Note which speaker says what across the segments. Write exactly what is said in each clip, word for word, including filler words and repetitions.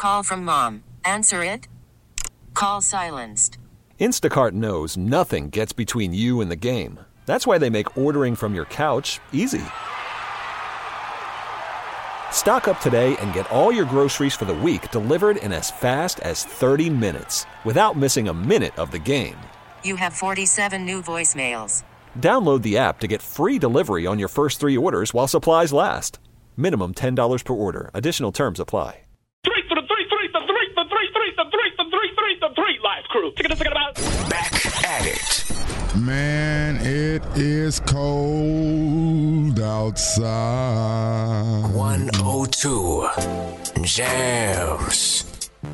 Speaker 1: Call from mom. Answer it. Call silenced.
Speaker 2: Instacart knows nothing gets between you and the game. That's why they make ordering from your couch easy. Stock up today and get all your groceries for the week delivered in as fast as thirty minutes without missing a minute of the game.
Speaker 1: You have forty-seven new voicemails.
Speaker 2: Download the app to get free delivery on your first three orders while supplies last. Minimum ten dollars per order. Additional terms apply.
Speaker 3: Three for the three, three, the three, the three, three, the three, the three, three, the three, live crew. Check it out, check it out.
Speaker 4: Back at it.
Speaker 5: Man, it is cold outside.
Speaker 4: one oh two Jams.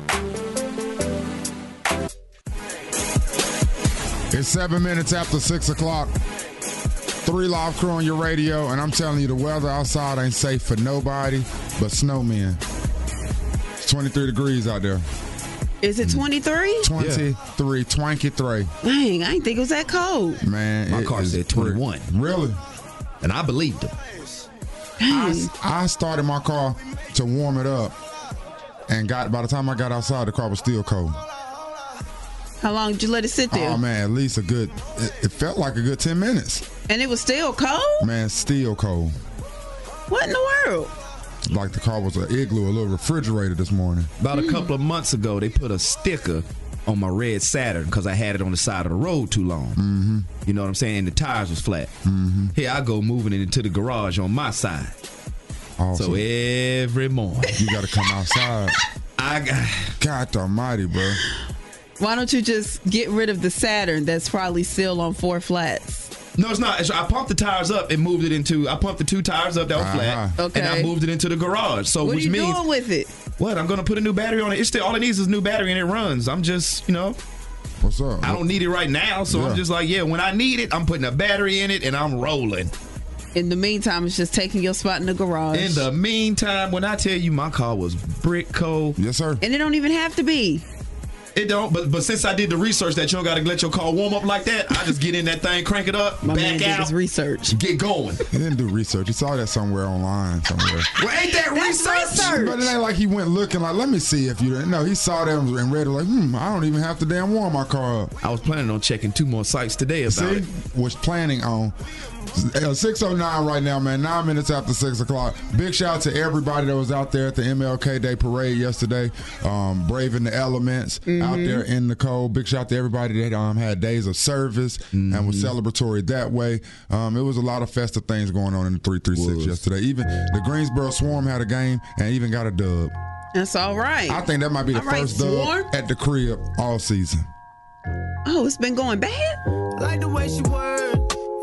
Speaker 5: It's seven minutes after six o'clock. Three Live Crew on your radio, and I'm telling you, the weather outside ain't safe for nobody but snowmen. It's twenty-three degrees out there.
Speaker 6: Is it twenty-three?
Speaker 5: twenty-three, twenty-three.
Speaker 6: Dang, I didn't think it was that cold.
Speaker 5: Man,
Speaker 7: my
Speaker 5: it
Speaker 7: car
Speaker 5: is
Speaker 7: said twenty-one.
Speaker 5: Pretty. Really?
Speaker 7: And I believed him.
Speaker 5: I, I started my car to warm it up, and got by the time I got outside, the car was still cold.
Speaker 6: How long did you let it sit there?
Speaker 5: Oh, man, at least a good, it, it felt like a good ten minutes.
Speaker 6: And it was still cold?
Speaker 5: Man, still cold.
Speaker 6: What in the world?
Speaker 5: Like the car was an igloo, a little refrigerator this morning.
Speaker 7: About a couple of months ago, they put a sticker on my red Saturn because I had it on the side of the road too long.
Speaker 5: Mm-hmm.
Speaker 7: You know what I'm saying? And the tires was flat.
Speaker 5: Mm-hmm.
Speaker 7: Here I go moving it into the garage on my side.
Speaker 5: Awesome.
Speaker 7: So every morning.
Speaker 5: You got to come outside.
Speaker 7: I got...
Speaker 5: God almighty, bro.
Speaker 6: Why don't you just get rid of the Saturn that's probably still on four flats?
Speaker 7: No, it's not. I pumped the tires up and moved it into. I pumped the two tires up that were
Speaker 5: uh-huh.
Speaker 7: flat,
Speaker 6: okay.
Speaker 7: and I moved it into the garage. So,
Speaker 6: what
Speaker 7: which
Speaker 6: are you
Speaker 7: means
Speaker 6: doing with it?
Speaker 7: What? I'm gonna put a new battery on it. It's still all it needs is a new battery and it runs. I'm just, you know.
Speaker 5: What's up?
Speaker 7: I don't need it right now, so
Speaker 5: yeah.
Speaker 7: I'm just like, yeah. When I need it, I'm putting a battery in it and I'm rolling.
Speaker 6: In the meantime, it's just taking your spot in the garage.
Speaker 7: In the meantime, when I tell you my car was brick cold,
Speaker 5: yes, sir.
Speaker 6: And it don't even have to be.
Speaker 7: It don't, but but since I did the research that you don't got to let your car warm up like that, I just get in that thing, crank it up,
Speaker 6: My
Speaker 7: back
Speaker 6: man did
Speaker 7: out,
Speaker 6: his research,
Speaker 7: get going.
Speaker 5: He didn't do research. He saw that somewhere online somewhere.
Speaker 7: Well, ain't that research?
Speaker 6: research?
Speaker 5: But it ain't like he went looking like, let me see if you didn't. No, he saw them and read it like, hmm, I don't even have to damn warm my car up.
Speaker 7: I was planning on checking two more sites today about
Speaker 5: see,
Speaker 7: it.
Speaker 5: was planning on. six oh nine right now, man. Nine minutes after six o'clock. Big shout out to everybody that was out there at the M L K Day Parade yesterday, um, braving the elements mm-hmm. out there in the cold. Big shout out to everybody that um, had days of service mm-hmm. and was celebratory that way. Um, it was a lot of festive things going on in the three three six yesterday. Even the Greensboro Swarm had a game and even got a dub.
Speaker 6: That's all right.
Speaker 5: I think that might be the
Speaker 6: all
Speaker 5: first
Speaker 6: right,
Speaker 5: dub
Speaker 6: Swarm?
Speaker 5: at the crib all season.
Speaker 6: Oh, it's been going bad?
Speaker 8: Like the way she worked.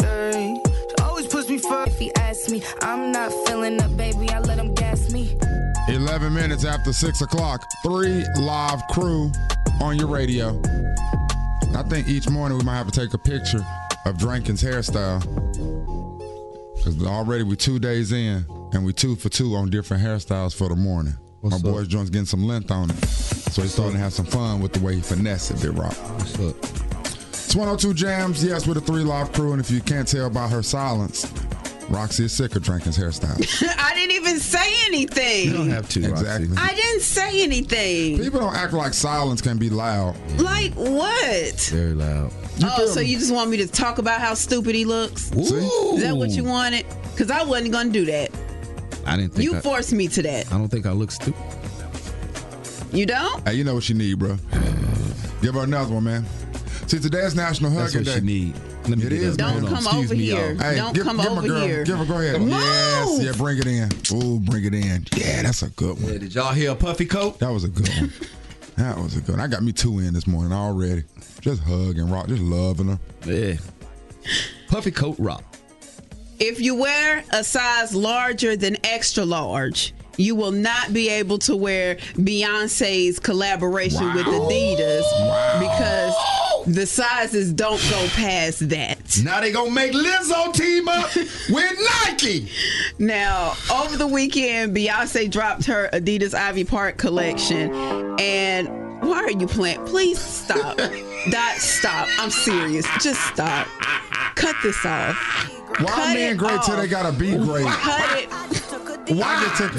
Speaker 8: If he asks me, I'm not feeling up, baby. I let him gas me.
Speaker 5: eleven minutes after six o'clock. Three Live Crew on your radio. I think each morning we might have to take a picture of Drankin's hairstyle. Because already we're two days in, and we two for two on different hairstyles for the morning. What's My up? boy's joint's getting some length on it. So he's starting to have some fun with the way he finesse it, Big Rock.
Speaker 7: What's up?
Speaker 5: It's one oh two Jams, yes, with the Three Live Crew, and if you can't tell by her silence, Roxy is sick of Drankin's hairstyle.
Speaker 6: I didn't even say anything.
Speaker 7: You don't have to,
Speaker 5: exactly.
Speaker 7: Roxy.
Speaker 6: I didn't say anything.
Speaker 5: People don't act like silence can be loud.
Speaker 6: Like what?
Speaker 7: Very loud.
Speaker 5: You
Speaker 6: oh, so me? You just want me to talk about how stupid he looks?
Speaker 5: Ooh.
Speaker 6: Is that what you wanted? Because I wasn't going to do that.
Speaker 7: I didn't think
Speaker 6: You
Speaker 7: I,
Speaker 6: forced me to that.
Speaker 7: I don't think I look stupid.
Speaker 6: You don't?
Speaker 5: Hey, you know what you need, bro. Give her another one, man. See, today's National Hug Day.
Speaker 7: That's what she need. Let me
Speaker 5: it
Speaker 7: get
Speaker 5: is.
Speaker 6: Don't come
Speaker 7: Excuse
Speaker 6: over
Speaker 7: me,
Speaker 6: here.
Speaker 7: y'all.
Speaker 5: Hey,
Speaker 6: don't
Speaker 5: give,
Speaker 6: come
Speaker 5: give
Speaker 6: over
Speaker 5: girl,
Speaker 6: here.
Speaker 5: Give her, go ahead.
Speaker 6: Move.
Speaker 5: Yes, yeah, bring it in. Ooh, bring it in. Yeah, that's a good one.
Speaker 7: Yeah, did y'all hear a puffy coat?
Speaker 5: That was a good one. That was a good one. I got me two in this morning already. Just hugging rock, just loving her.
Speaker 7: Yeah. Puffy coat rock.
Speaker 6: If you wear a size larger than extra large, you will not be able to wear Beyonce's collaboration
Speaker 5: wow.
Speaker 6: with Adidas
Speaker 5: wow.
Speaker 6: because the sizes don't go past that.
Speaker 7: Now they gonna make Lizzo team up with Nike.
Speaker 6: Now, over the weekend, Beyonce dropped her Adidas Ivy Park collection. And why are you playing? Please stop. Dot, stop. I'm serious. Just stop. Cut this off.
Speaker 5: Why
Speaker 6: Cut
Speaker 5: men
Speaker 6: it
Speaker 5: great
Speaker 6: off.
Speaker 5: till they gotta be great?
Speaker 6: Cut it.
Speaker 5: Why get taken?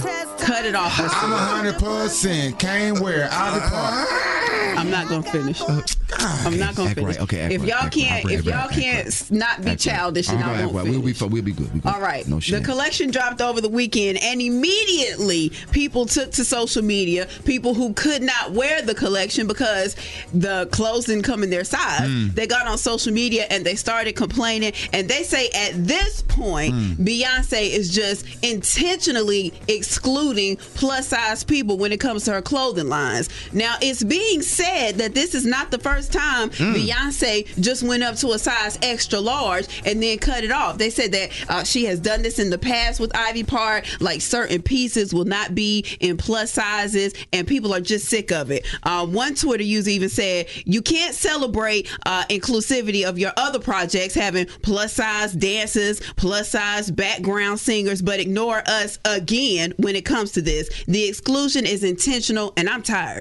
Speaker 6: Cut it off.
Speaker 5: I'm one hundred percent can't wear Ivy Park.
Speaker 6: I'm not gonna finish. I'm not gonna
Speaker 7: Act
Speaker 6: finish.
Speaker 7: right. Okay, act
Speaker 6: if
Speaker 7: right,
Speaker 6: y'all
Speaker 7: act
Speaker 6: can't,
Speaker 7: right,
Speaker 6: if
Speaker 7: act
Speaker 6: y'all
Speaker 7: right,
Speaker 6: can't
Speaker 7: act
Speaker 6: not be
Speaker 7: Act
Speaker 6: childish,
Speaker 7: right.
Speaker 6: and
Speaker 7: All
Speaker 6: I
Speaker 7: right,
Speaker 6: won't
Speaker 7: well,
Speaker 6: finish.
Speaker 7: we'll be fine. We'll be good. We'll be
Speaker 6: All right.
Speaker 7: No
Speaker 6: The
Speaker 7: shame.
Speaker 6: collection dropped over the weekend, and immediately people took to social media. People who could not wear the collection because the clothes didn't come in their size.
Speaker 5: Mm.
Speaker 6: They got on social media and they started complaining. And they say at this point,
Speaker 5: Mm.
Speaker 6: Beyonce is just intentionally excluding plus size people when it comes to her clothing lines. Now, it's being said that this is not the first time
Speaker 5: Mm.
Speaker 6: Beyonce just went up to a size extra large and then cut it off. They said that uh, she has done this in the past with Ivy Park, like certain pieces will not be in plus sizes, and people are just sick of it. Uh, one Twitter user even said, you can't celebrate uh, inclusivity of your other projects having plus size dancers, plus size background singers, but ignore us again when it comes to this. The exclusion is intentional, and I'm tired.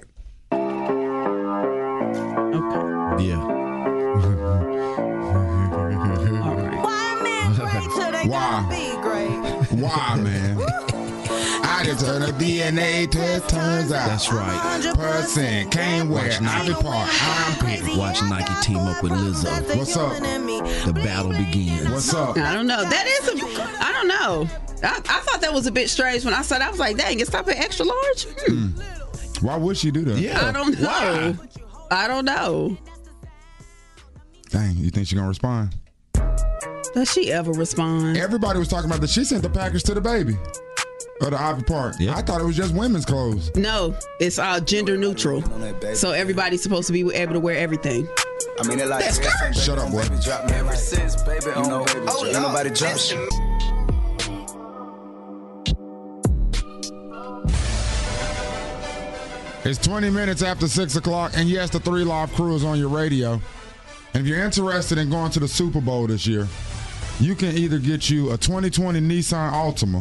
Speaker 7: Yeah.
Speaker 5: Why? Why, man? I just heard a D N A test turns out.
Speaker 7: That's right.
Speaker 5: Person can't wear Ivy Park. I'm picking.
Speaker 7: Watch Nike team up with Lizzo.
Speaker 5: What's up?
Speaker 7: The battle begins.
Speaker 5: What's up?
Speaker 6: I don't know. That is a, I don't know. I, I thought that was a bit strange when I saw that. I was like, dang, it's stop at extra large? Hmm.
Speaker 5: Why would she do that?
Speaker 7: Yeah.
Speaker 6: I don't know.
Speaker 7: Why?
Speaker 6: I don't know.
Speaker 5: Dang, you think she gonna respond?
Speaker 6: Does she ever respond?
Speaker 5: Everybody was talking about that. She sent the package to the baby. Or the Ivy Park.
Speaker 7: Yeah.
Speaker 5: I thought it was just women's clothes.
Speaker 6: No, it's uh, gender neutral. So everybody's supposed to be able to wear everything.
Speaker 9: I mean, it like
Speaker 5: Shut up, boy.
Speaker 9: drop me ever since, baby. You know, baby, oh, ain't nobody drop shit.
Speaker 5: It's twenty minutes after six o'clock, and yes, the Three Live Crew is on your radio. And if you're interested in going to the Super Bowl this year, you can either get you a twenty twenty Nissan Altima.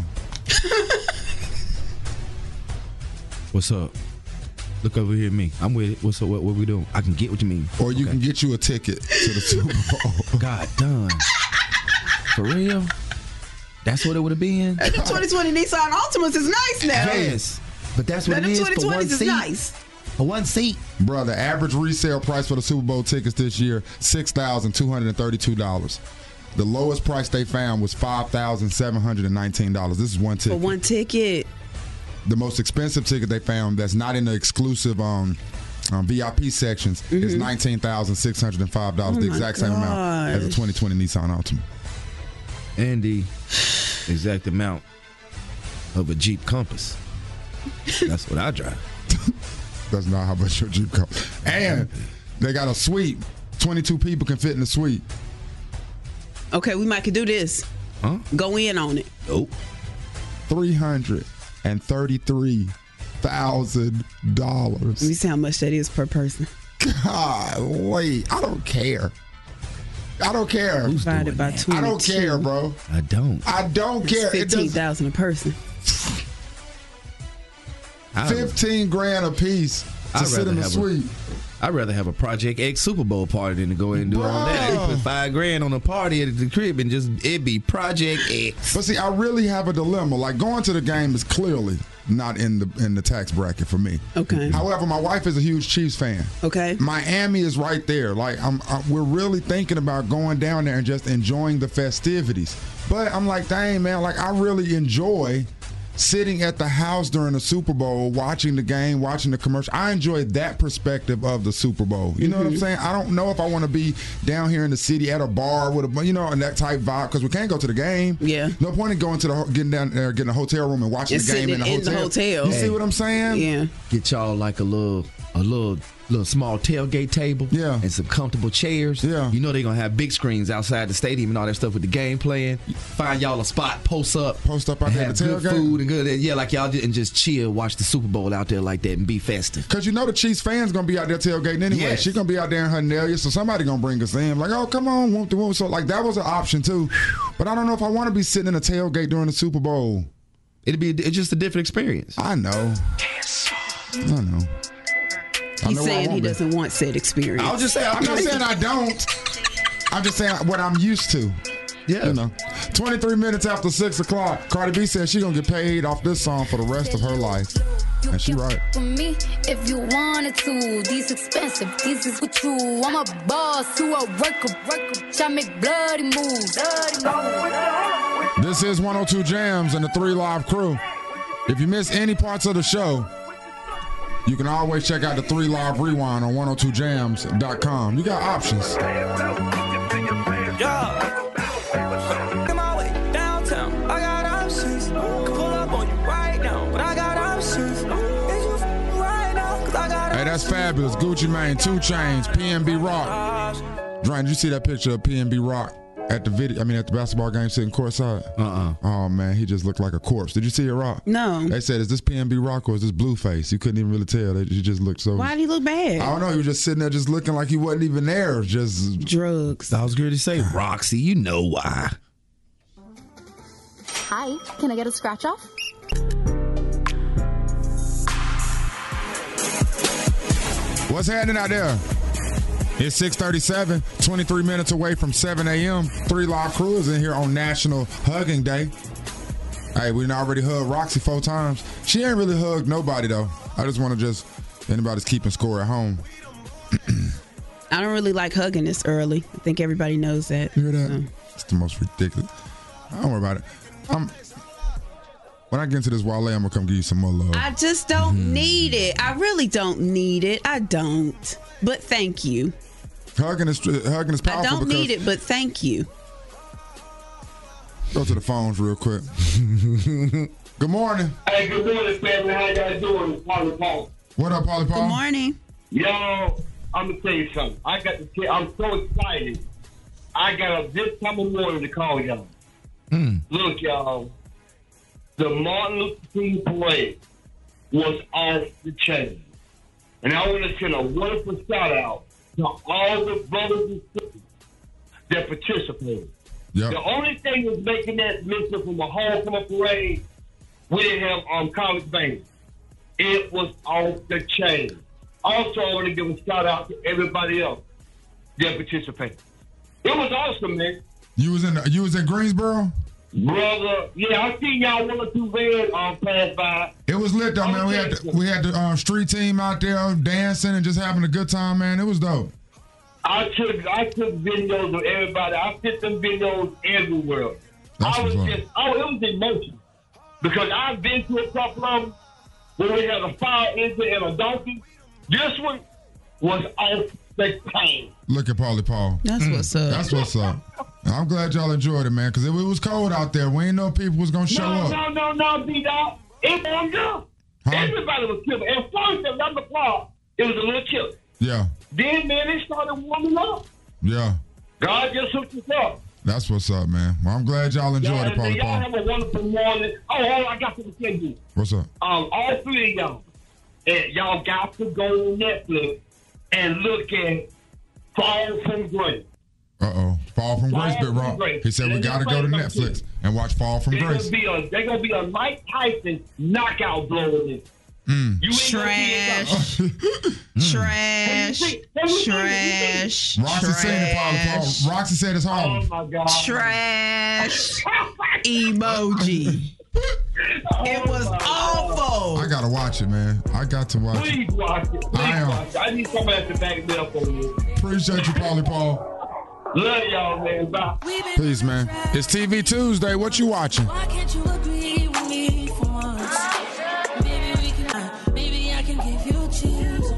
Speaker 7: What's up? Look over here at me. I'm with it. What's up? What, what we doing? I can get what you mean.
Speaker 5: Or you
Speaker 7: Okay.
Speaker 5: can get you a ticket to the Super Bowl.
Speaker 7: God done. For real? That's what it would have been?
Speaker 6: The twenty twenty Nissan Altimas is nice now.
Speaker 7: Yes. But that's what
Speaker 6: Now,
Speaker 7: it
Speaker 6: the
Speaker 7: is for one
Speaker 6: twenty twenties is
Speaker 7: seat.
Speaker 6: nice.
Speaker 7: For one seat.
Speaker 5: Bro, the average resale price for the Super Bowl tickets this year, six thousand two hundred thirty-two dollars. The lowest price they found was five thousand seven hundred nineteen dollars. This is one ticket.
Speaker 6: For one ticket.
Speaker 5: The most expensive ticket they found that's not in the exclusive um, um, V I P sections mm-hmm. is nineteen thousand six hundred five dollars,
Speaker 6: Oh
Speaker 5: the exact same amount as a twenty twenty Nissan Altima.
Speaker 7: And the exact amount of a Jeep Compass. That's what I drive.
Speaker 5: That's not how much your Jeep costs. And they got a suite. twenty-two people can fit in the suite.
Speaker 6: Okay, we might could do this.
Speaker 7: Huh?
Speaker 6: Go in on it.
Speaker 7: Nope.
Speaker 5: three hundred thirty-three thousand dollars.
Speaker 6: Let me see how much that is per person.
Speaker 5: God, wait. I don't care. I don't care.
Speaker 7: Who's
Speaker 6: Divided
Speaker 7: doing
Speaker 6: by
Speaker 7: that?
Speaker 6: twenty-two.
Speaker 5: I don't care, bro.
Speaker 7: I don't.
Speaker 5: I don't
Speaker 6: It's
Speaker 5: care. It
Speaker 6: fifteen
Speaker 5: does
Speaker 6: thousand a person.
Speaker 7: I,
Speaker 5: fifteen grand a piece to
Speaker 7: I'd
Speaker 5: sit
Speaker 7: rather
Speaker 5: in the
Speaker 7: have a-
Speaker 5: suite.
Speaker 7: I'd rather have a Project X Super Bowl party than to go in and do all that. You
Speaker 5: Bruh.
Speaker 7: put five grand on a party at the crib and just it be Project X.
Speaker 5: But see, I really have a dilemma. Like going to the game is clearly not in the in the tax bracket for me.
Speaker 6: Okay.
Speaker 5: However, my wife is a huge Chiefs fan.
Speaker 6: Okay.
Speaker 5: Miami is right there. Like I'm, I, we're really thinking about going down there and just enjoying the festivities. But I'm like, dang man, like I really enjoy sitting at the house during the Super Bowl, watching the game, watching the commercial. I enjoy that perspective of the Super Bowl. You know mm-hmm. what I'm saying? I don't know if I want to be down here in the city at a bar with a, you know, and that type vibe because we can't go to the game.
Speaker 6: Yeah.
Speaker 5: No point in going to the getting down there, getting a hotel room and watching
Speaker 6: And
Speaker 5: the game in the
Speaker 6: sitting
Speaker 5: hotel.
Speaker 6: in the hotel.
Speaker 5: You
Speaker 7: Hey.
Speaker 5: see what I'm saying?
Speaker 6: Yeah.
Speaker 7: Get y'all like a little, a little, little small tailgate table.
Speaker 5: Yeah.
Speaker 7: And some comfortable chairs.
Speaker 5: Yeah.
Speaker 7: You know they're gonna have big screens outside the stadium and all that stuff with the game playing. Find y'all a spot, post up,
Speaker 5: Post up out
Speaker 7: and
Speaker 5: there
Speaker 7: have
Speaker 5: at the
Speaker 7: good
Speaker 5: tailgate.
Speaker 7: food and good. Yeah, like y'all just, and just chill, watch the Super Bowl out there like that and be festive.
Speaker 5: Because you know the Chiefs fans going to be out there tailgating anyway.
Speaker 7: Yes.
Speaker 5: She's going to be out there in her Nelia, so somebody going to bring us in. Like, oh, come on, whoop the whoop. So, like, that was an option, too. But I don't know if I want to be sitting in a tailgate during the Super Bowl.
Speaker 7: It'd be it's just a different experience.
Speaker 5: I know. I know. I
Speaker 6: He's
Speaker 5: know
Speaker 6: saying
Speaker 5: I
Speaker 6: he
Speaker 5: won't be.
Speaker 6: doesn't want said experience.
Speaker 7: I'll just say
Speaker 5: I'm not saying I don't. I'm just saying what I'm used to.
Speaker 7: Yeah.
Speaker 5: You know. twenty-three minutes after six o'clock. Cardi B says she gonna get paid off this song for the rest of her life. And she right.
Speaker 8: For me, if you wanted to, these expensive, this is what you. I'm a boss who a worker, worker. Shall make bloody moves.
Speaker 5: This is one oh two Jams and the Three Live Crew. If you miss any parts of the show, you can always check out the Three Live Rewind on one oh two jams dot com. You got options. Hey, that's fabulous. Gucci Mane, two Chainz, P N B Rock. Dwayne, did you see that picture of P N B Rock at the video? I mean, at the basketball game sitting courtside?
Speaker 7: Uh-uh.
Speaker 5: Oh, man, he just looked like a corpse. Did you see it, Rock?
Speaker 6: No.
Speaker 5: They said, is this P N B Rock or is this Blueface? You couldn't even really tell. They, he just looked so...
Speaker 6: Why did he look bad?
Speaker 5: I don't know. He was just sitting there just looking like he wasn't even there. Just...
Speaker 6: Drugs.
Speaker 7: I was going to say, Roxy, you know why.
Speaker 10: Hi, can I get a scratch off?
Speaker 5: What's happening out there? It's six thirty-seven, twenty-three minutes away from seven a.m. Three Live Crew is in here on National Hugging Day. Hey, we done already hugged Roxy four times. She ain't really hugged nobody, though. I just want to just, anybody's keeping score at home.
Speaker 6: I don't really like hugging this early. I think everybody knows that.
Speaker 5: You hear that?
Speaker 6: So.
Speaker 5: It's the most ridiculous. Don't worry about it. I'm, when I get into this Wale, I'm going to come give you some more love.
Speaker 6: I just don't
Speaker 5: Mm-hmm.
Speaker 6: need it. I really don't need it. I don't. But thank you.
Speaker 5: Hugging is, hugging is powerful.
Speaker 6: I don't
Speaker 5: because
Speaker 6: need it, but thank you.
Speaker 5: Go to the phones real quick. Good morning.
Speaker 3: Hey, good morning, family. How y'all doing? It's Polly Paul.
Speaker 5: What up, Polly Paul?
Speaker 6: Good morning.
Speaker 3: Yo, I'm gonna tell you something. I got to tell, I'm so excited. I got up this time of morning to call y'all.
Speaker 7: Mm.
Speaker 3: Look, y'all, the Martin Luther King parade was off the chain. And I want to send a wonderful shout out to all the brothers and sisters that participated.
Speaker 5: Yep.
Speaker 3: The only thing was making that missing from a homecoming parade, we didn't have um, college band. It was off the chain. Also, I want to give a shout out to everybody else that participated. It was awesome, man.
Speaker 5: You was in you was in Greensboro?
Speaker 3: Brother, yeah, I seen y'all one or two vans um, pass by.
Speaker 5: It was lit though, man. We had the, we had the um, street team out there dancing and just having a good time, man. It was dope.
Speaker 3: I took I took videos of everybody. I sent them videos everywhere.
Speaker 5: That's
Speaker 3: I was
Speaker 5: what's up.
Speaker 3: just oh, it was emotional because I've been to a couple of them where we had a fire engine and a donkey. This one was off the chain.
Speaker 5: Look at Paulie Paul.
Speaker 6: That's what's up.
Speaker 5: That's what's up. I'm glad y'all enjoyed it, man, because it, it was cold out there. We ain't know people was gonna show
Speaker 3: no,
Speaker 5: up.
Speaker 3: No, no, no, B-Dog. It warmed up.
Speaker 5: Huh?
Speaker 3: Everybody was chilling. At first, at eleven o'clock, it was a little chilly.
Speaker 5: Yeah,
Speaker 3: Then, man, it started warming up.
Speaker 5: yeah.
Speaker 3: God just hooked us up.
Speaker 5: That's what's up, man. Well, I'm glad y'all enjoyed
Speaker 3: Y'all,
Speaker 5: it, Paulie
Speaker 3: y'all
Speaker 5: Paul.
Speaker 3: have a wonderful morning. Oh, oh, I got to tell you.
Speaker 5: What's up?
Speaker 3: Um, all three of y'all, and y'all got to go on Netflix and look at Fall from Grace.
Speaker 5: Uh-oh. Fall from
Speaker 3: Fall
Speaker 5: Grace, Bit
Speaker 3: from
Speaker 5: Rock.
Speaker 3: Grace.
Speaker 5: He said we
Speaker 3: And
Speaker 5: got to
Speaker 3: let's
Speaker 5: go to
Speaker 3: play
Speaker 5: Netflix
Speaker 3: something.
Speaker 5: and watch Fall from
Speaker 3: They're
Speaker 5: Grace.
Speaker 3: gonna be a they're gonna be a Mike Tyson knockout blow in this.
Speaker 5: Mm.
Speaker 3: You ain't
Speaker 6: Trash.
Speaker 3: gonna
Speaker 6: Trash. Trash.
Speaker 5: Roxy seen it, Paulie
Speaker 6: Trash.
Speaker 5: Paul. Roxy said it's
Speaker 3: see it.
Speaker 5: hard.
Speaker 3: Oh my God.
Speaker 6: Trash. Emoji. It was awful.
Speaker 5: I got to watch it, man. I got to watch it.
Speaker 3: Please watch it. Please
Speaker 5: I am.
Speaker 3: watch it. I need somebody to back me up on this.
Speaker 5: Appreciate you, Paulie Paul.
Speaker 3: Love y'all, man. Bye.
Speaker 5: Peace, man. It's T V Tuesday. What you watching?
Speaker 8: Why can't you agree with me for once? Maybe we can, maybe I can give you chills.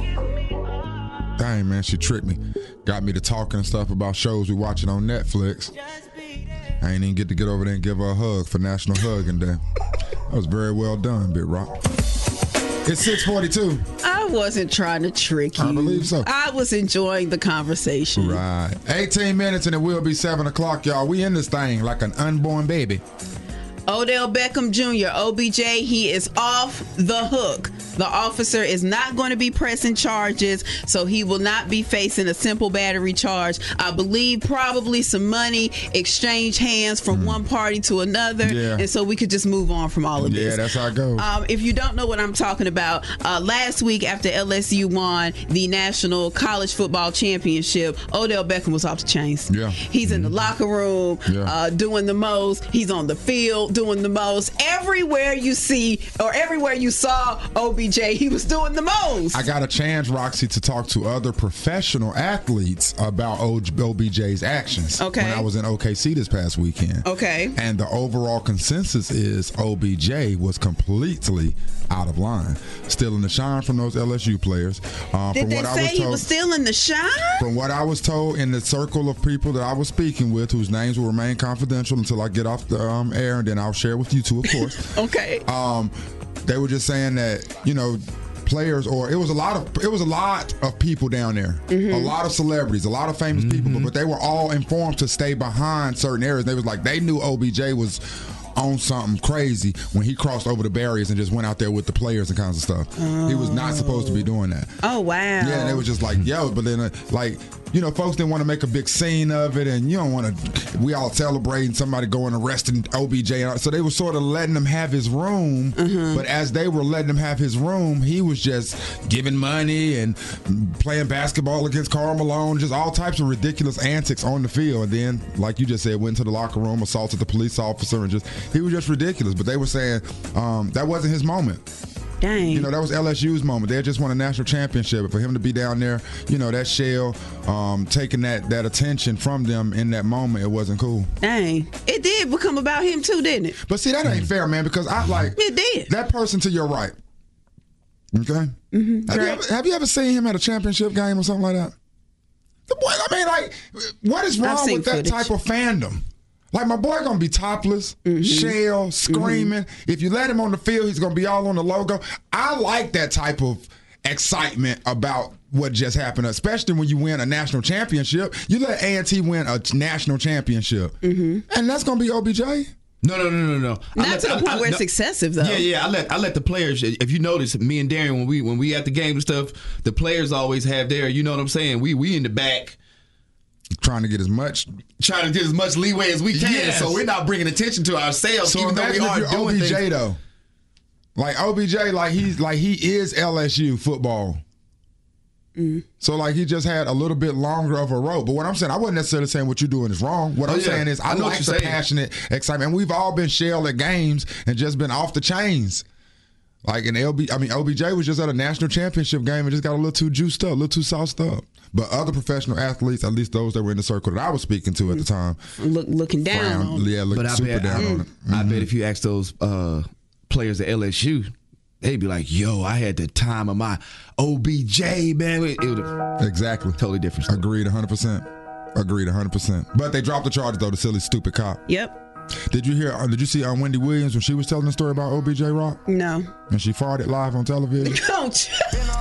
Speaker 5: Dang, man, she tricked me. Got me to talking and stuff about shows we watching on Netflix. I ain't even get to get over there and give her a hug for National Hugging Day. That was very well done, Big Rock. It's six forty-two.
Speaker 6: I wasn't trying to trick you.
Speaker 5: I believe so.
Speaker 6: I was enjoying the conversation.
Speaker 5: Right. eighteen minutes and it will be seven o'clock, y'all. We in this thing like an unborn baby.
Speaker 6: Odell Beckham Junior, O B J, he is off the hook The officer is not going to be pressing charges, so he will not be facing a simple battery charge. I believe probably some money exchange hands from mm. one party to another, yeah. and so we could just move on from all of this.
Speaker 5: Yeah, that's how it goes.
Speaker 6: Um, if you don't know what I'm talking about, uh, last week after L S U won the National College Football Championship, Odell Beckham was off the chains.
Speaker 5: Yeah.
Speaker 6: He's in the locker room yeah. uh, doing the most. He's on the field doing the most. Everywhere you see or everywhere you saw O B J, he was doing the most.
Speaker 5: I got a chance, Roxy, to talk to other professional athletes about O B J's actions
Speaker 6: okay.
Speaker 5: when I was in O K C this past weekend.
Speaker 6: Okay.
Speaker 5: And the overall consensus is O B J was completely out of line, stealing the shine from those L S U players.
Speaker 6: Um, Did from they what say I was told, he was stealing the shine?
Speaker 5: From what I was told in the circle of people that I was speaking with, whose names will remain confidential until I get off the um, air, and then I'll share with you too, of course.
Speaker 6: Okay.
Speaker 5: Um, they were just saying that, you know, players, or it was a lot of it was a lot of people down there, mm-hmm. a lot of celebrities, a lot of famous mm-hmm. people, but they were all informed to stay behind certain areas. They was like they knew O B J was on something crazy when he crossed over the barriers and just went out there with the players and kinds of stuff. Oh. He was not supposed to be doing that.
Speaker 6: Oh wow!
Speaker 5: Yeah, and it was just like yo, but then uh, like. You know, folks didn't want to make a big scene of it, and you don't want to. We all celebrating somebody going arresting O B J, so they were sort of letting him have his room. Mm-hmm. But as they were letting him have his room, he was just giving money and playing basketball against Karl Malone, just all types of ridiculous antics on the field. And then, like you just said, went to the locker room, assaulted the police officer, and just he was just ridiculous. But they were saying um, that wasn't his moment.
Speaker 6: Dang.
Speaker 5: You know, that was L S U's moment. They had just won a national championship. And for him to be down there, you know, that shell, um, taking that, that attention from them in that moment, it wasn't cool.
Speaker 6: Dang. It did become about him too, didn't it?
Speaker 5: But see, that ain't fair, man, because I like
Speaker 6: it did.
Speaker 5: That person to your right. Okay?
Speaker 6: Mm-hmm.
Speaker 5: Have, you ever, have you ever seen him at a championship game or something like that? The boy, I mean, like, what is wrong with that footage. Type of fandom? Like, my boy gonna be topless, mm-hmm. shell, screaming. Mm-hmm. If you let him on the field, he's gonna be all on the logo. I like that type of excitement about what just happened, especially when you win a national championship. You let A and T win a national championship,
Speaker 6: mm-hmm.
Speaker 5: and that's gonna be O B J.
Speaker 7: No, no, no, no, no.
Speaker 6: Not let, to the point I, I, where it's no, excessive, though.
Speaker 7: Yeah, yeah. I let I let the players. If you notice, me and Darian, when we when we at the game and stuff, the players always have their. You know what I'm saying? We we in the back.
Speaker 5: Trying to get as much,
Speaker 7: trying to get as much leeway as we can,
Speaker 5: yes.
Speaker 7: so we're not bringing attention to ourselves.
Speaker 5: So
Speaker 7: even though we are doing
Speaker 5: O B J
Speaker 7: things.
Speaker 5: Though, like O B J, like he's like he is L S U football.
Speaker 6: Mm.
Speaker 5: So like he just had a little bit longer of a rope. But what I'm saying, I wasn't necessarily saying what you're doing is wrong. What
Speaker 7: oh,
Speaker 5: I'm
Speaker 7: yeah.
Speaker 5: saying is I, I like the saying. passionate excitement. And we've all been shell at games and just been off the chains. Like in L B, I mean O B J was just at a national championship game and just got a little too juiced up, a little too sauced up. But other professional athletes, at least those that were in the circle that I was speaking to at the time,
Speaker 6: Look, looking down,
Speaker 5: frowned,
Speaker 6: on
Speaker 5: yeah, looking super
Speaker 7: bet,
Speaker 5: down
Speaker 7: I,
Speaker 5: on it. Mm-hmm.
Speaker 7: I bet if you ask those uh, players at L S U, they'd be like, "Yo, I had the time of my O B J, man." It, it
Speaker 5: exactly,
Speaker 7: totally different story.
Speaker 5: Agreed, one hundred percent. Agreed, one hundred percent. But they dropped the charges though. The silly, stupid cop.
Speaker 6: Yep.
Speaker 5: Did you hear? Did you see on um, Wendy Williams when she was telling the story about O B J Rock?
Speaker 6: No.
Speaker 5: And she farted live on television.
Speaker 6: Don't.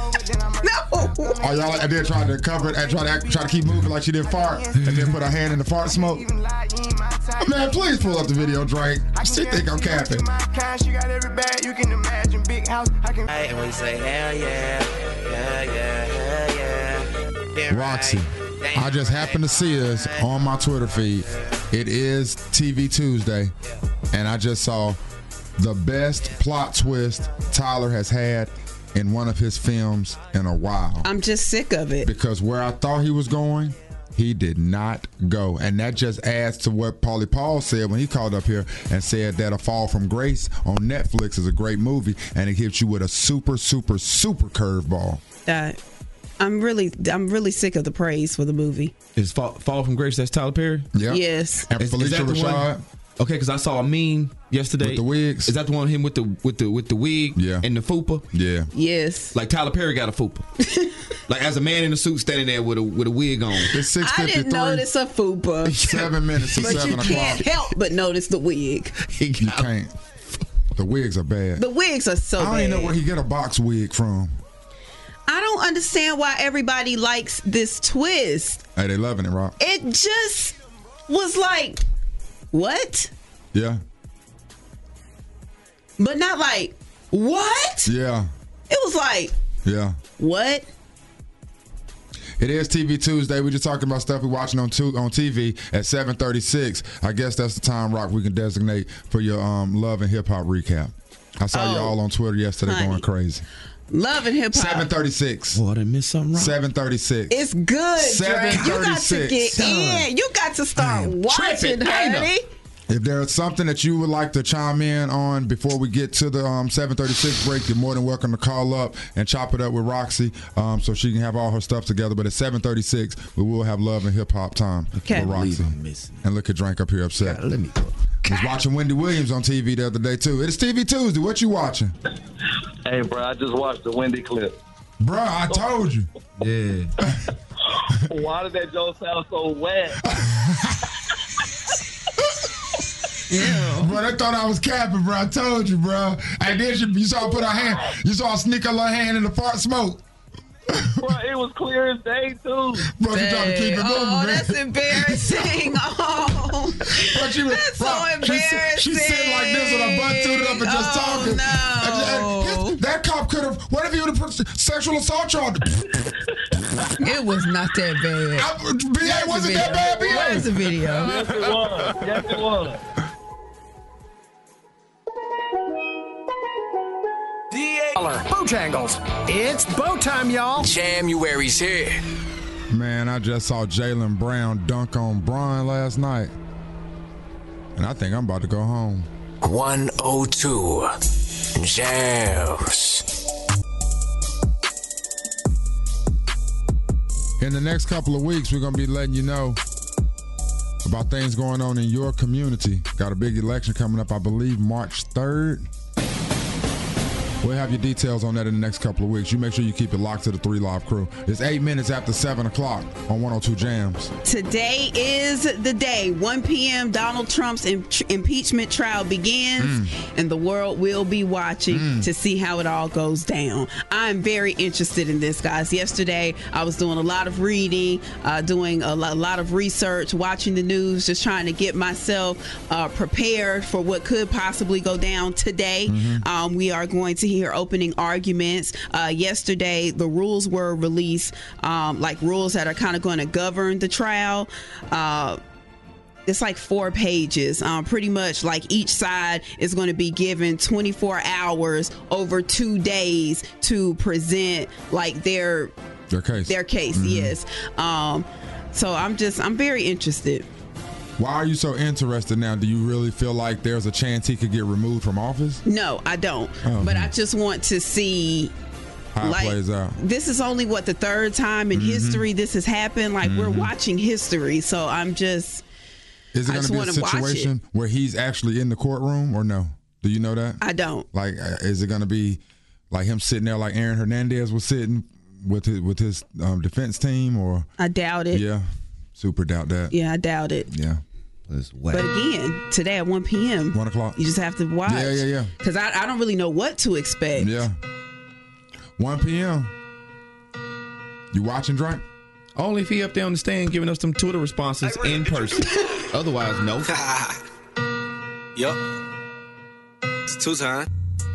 Speaker 6: No.
Speaker 5: Oh, y'all! I did try to cover it and try to act, try to keep moving like she didn't fart, and then put her hand in the fart smoke. Man, please pull up the video, Drake. She think I'm capping.
Speaker 11: She got every bag you can imagine. Big house. I can. And we say hell yeah, yeah, yeah, hell yeah.
Speaker 5: Roxy, I just happened to see us on my Twitter feed. It is T V Tuesday, and I just saw the best plot twist Tyler has had in one of his films in a while.
Speaker 6: I'm just sick of it.
Speaker 5: Because where I thought he was going, he did not go. And that just adds to what Paulie Paul said when he called up here and said that A Fall from Grace on Netflix is a great movie, and it hits you with a super, super, super curveball.
Speaker 6: That. I'm really, I'm really sick of the praise for the movie.
Speaker 7: Is Fall, Fall from Grace? That's Tyler Perry.
Speaker 5: Yeah.
Speaker 6: Yes.
Speaker 5: And is, Felicia is Rashad.
Speaker 7: Okay, because I saw a meme yesterday
Speaker 5: with the wigs.
Speaker 7: Is that the one him with the with the with the wig?
Speaker 5: Yeah.
Speaker 7: And the fupa?
Speaker 5: Yeah.
Speaker 6: Yes.
Speaker 7: Like Tyler Perry got a fupa. Like as a man in a suit standing there with a with a wig on.
Speaker 5: It's six
Speaker 6: I
Speaker 5: fifty-three.
Speaker 6: didn't notice a fupa.
Speaker 5: Seven minutes to
Speaker 6: but
Speaker 5: seven o'clock.
Speaker 6: But you can't help but notice the wig.
Speaker 5: You can't. The wigs are bad.
Speaker 6: The wigs are so
Speaker 5: I don't
Speaker 6: bad.
Speaker 5: even know where he get a box wig from.
Speaker 6: I don't understand why everybody likes this twist.
Speaker 5: Hey, they loving it, Rock.
Speaker 6: It just was like, what?
Speaker 5: Yeah.
Speaker 6: But not like, what?
Speaker 5: Yeah.
Speaker 6: It was like,
Speaker 5: yeah.
Speaker 6: What?
Speaker 5: It is T V Tuesday. We're just talking about stuff we're watching on two, on T V at seven thirty-six. I guess that's the time, Rock, we can designate for your um, Love and Hip Hop recap. I saw
Speaker 6: Oh,
Speaker 5: y'all on Twitter yesterday
Speaker 6: honey.
Speaker 5: going crazy.
Speaker 6: Love and Hip Hop.
Speaker 5: seven thirty-six.
Speaker 7: Boy, I done missed something wrong.
Speaker 5: seven thirty-six.
Speaker 6: It's good, Dre. You got to get in. You got to start watching, honey.
Speaker 5: If there's something that you would like to chime in on before we get to the um, seven thirty-six break, you're more than welcome to call up and chop it up with Roxy um, so she can have all her stuff together. But at seven thirty-six, we will have Love and Hip Hop time
Speaker 6: Okay.
Speaker 5: with Roxy. And look at Drink up here upset.
Speaker 7: God, let me go.
Speaker 5: I was watching Wendy Williams on T V the other day, too. It's T V Tuesday. What you watching?
Speaker 3: Hey, bro, I just watched the Wendy clip.
Speaker 5: Bro, I told you.
Speaker 7: Yeah.
Speaker 3: Why did that Joe sound so wet?
Speaker 5: Yeah, bro, they thought I was capping, bro. I told you, bro. And then she, you saw her put her hand, you saw her sneak her little hand in the fart smoke.
Speaker 3: Bro, it was clear as day, too.
Speaker 5: Bro, she trying to keep it moving,
Speaker 6: Oh,
Speaker 5: man.
Speaker 6: that's embarrassing. Oh,
Speaker 5: Bro, she was,
Speaker 6: that's
Speaker 5: bro,
Speaker 6: so embarrassing.
Speaker 5: She, she sitting like this with her butt tooted up and just
Speaker 6: oh,
Speaker 5: talking.
Speaker 6: No.
Speaker 5: And, and that cop could have, what if he would have put sexual assault charge?
Speaker 6: It was not that bad.
Speaker 5: I, B A wasn't that bad, B A?
Speaker 6: Where's the video?
Speaker 3: Yes, it was. Yes, it was.
Speaker 12: Bojangles. It's bow time, y'all.
Speaker 4: January's here.
Speaker 5: Man, I just saw Jaylen Brown dunk on Bron last night. And I think I'm about to go home.
Speaker 4: one oh two Jams.
Speaker 5: In the next couple of weeks, we're going to be letting you know about things going on in your community. Got a big election coming up, I believe, March third. We'll have your details on that in the next couple of weeks. You make sure you keep it locked to the three Live Crew. It's eight minutes after seven o'clock on one oh two Jams.
Speaker 6: Today is the day. one p.m. Donald Trump's im- impeachment trial begins, mm. and the world will be watching mm. to see how it all goes down. I'm very interested in this, guys. Yesterday, I was doing a lot of reading, uh, doing a lot, a lot of research, watching the news, just trying to get myself uh, prepared for what could possibly go down today. Mm-hmm. Um, we are going to hear opening arguments. Uh, yesterday, the rules were released, um, like rules that are kind of going to govern the trial. Uh, it's like four pages. Um, pretty much like each side is going to be given twenty-four hours over two days to present like their
Speaker 5: their case.
Speaker 6: Their case, mm-hmm. yes. Um, so I'm just, I'm very interested.
Speaker 5: Why are you so interested now? Do you really feel like there's a chance he could get removed from office?
Speaker 6: No, I don't. Oh, but man. I just want to see
Speaker 5: how
Speaker 6: like,
Speaker 5: it plays out.
Speaker 6: This is only, what, the third time in mm-hmm. history this has happened? Like, mm-hmm. we're watching history, so I'm just
Speaker 5: Is it going to be a situation where he's actually in the courtroom or no? Do you know that?
Speaker 6: I don't.
Speaker 5: Like, is it going to be like him sitting there like Aaron Hernandez was sitting with his, with his um, defense team? Or
Speaker 6: I doubt it.
Speaker 5: Yeah, super doubt that.
Speaker 6: Yeah, I doubt it.
Speaker 5: Yeah.
Speaker 6: But again, today at one p.m.
Speaker 5: one o'clock.
Speaker 6: You just have to watch.
Speaker 5: Yeah, yeah, yeah.
Speaker 6: Because I, I don't really know what to expect.
Speaker 5: Yeah. one p.m. You watching, Drake?
Speaker 7: Only if he up there on the stand giving us some Twitter responses in person. Otherwise, no.
Speaker 9: Yup. It's two time.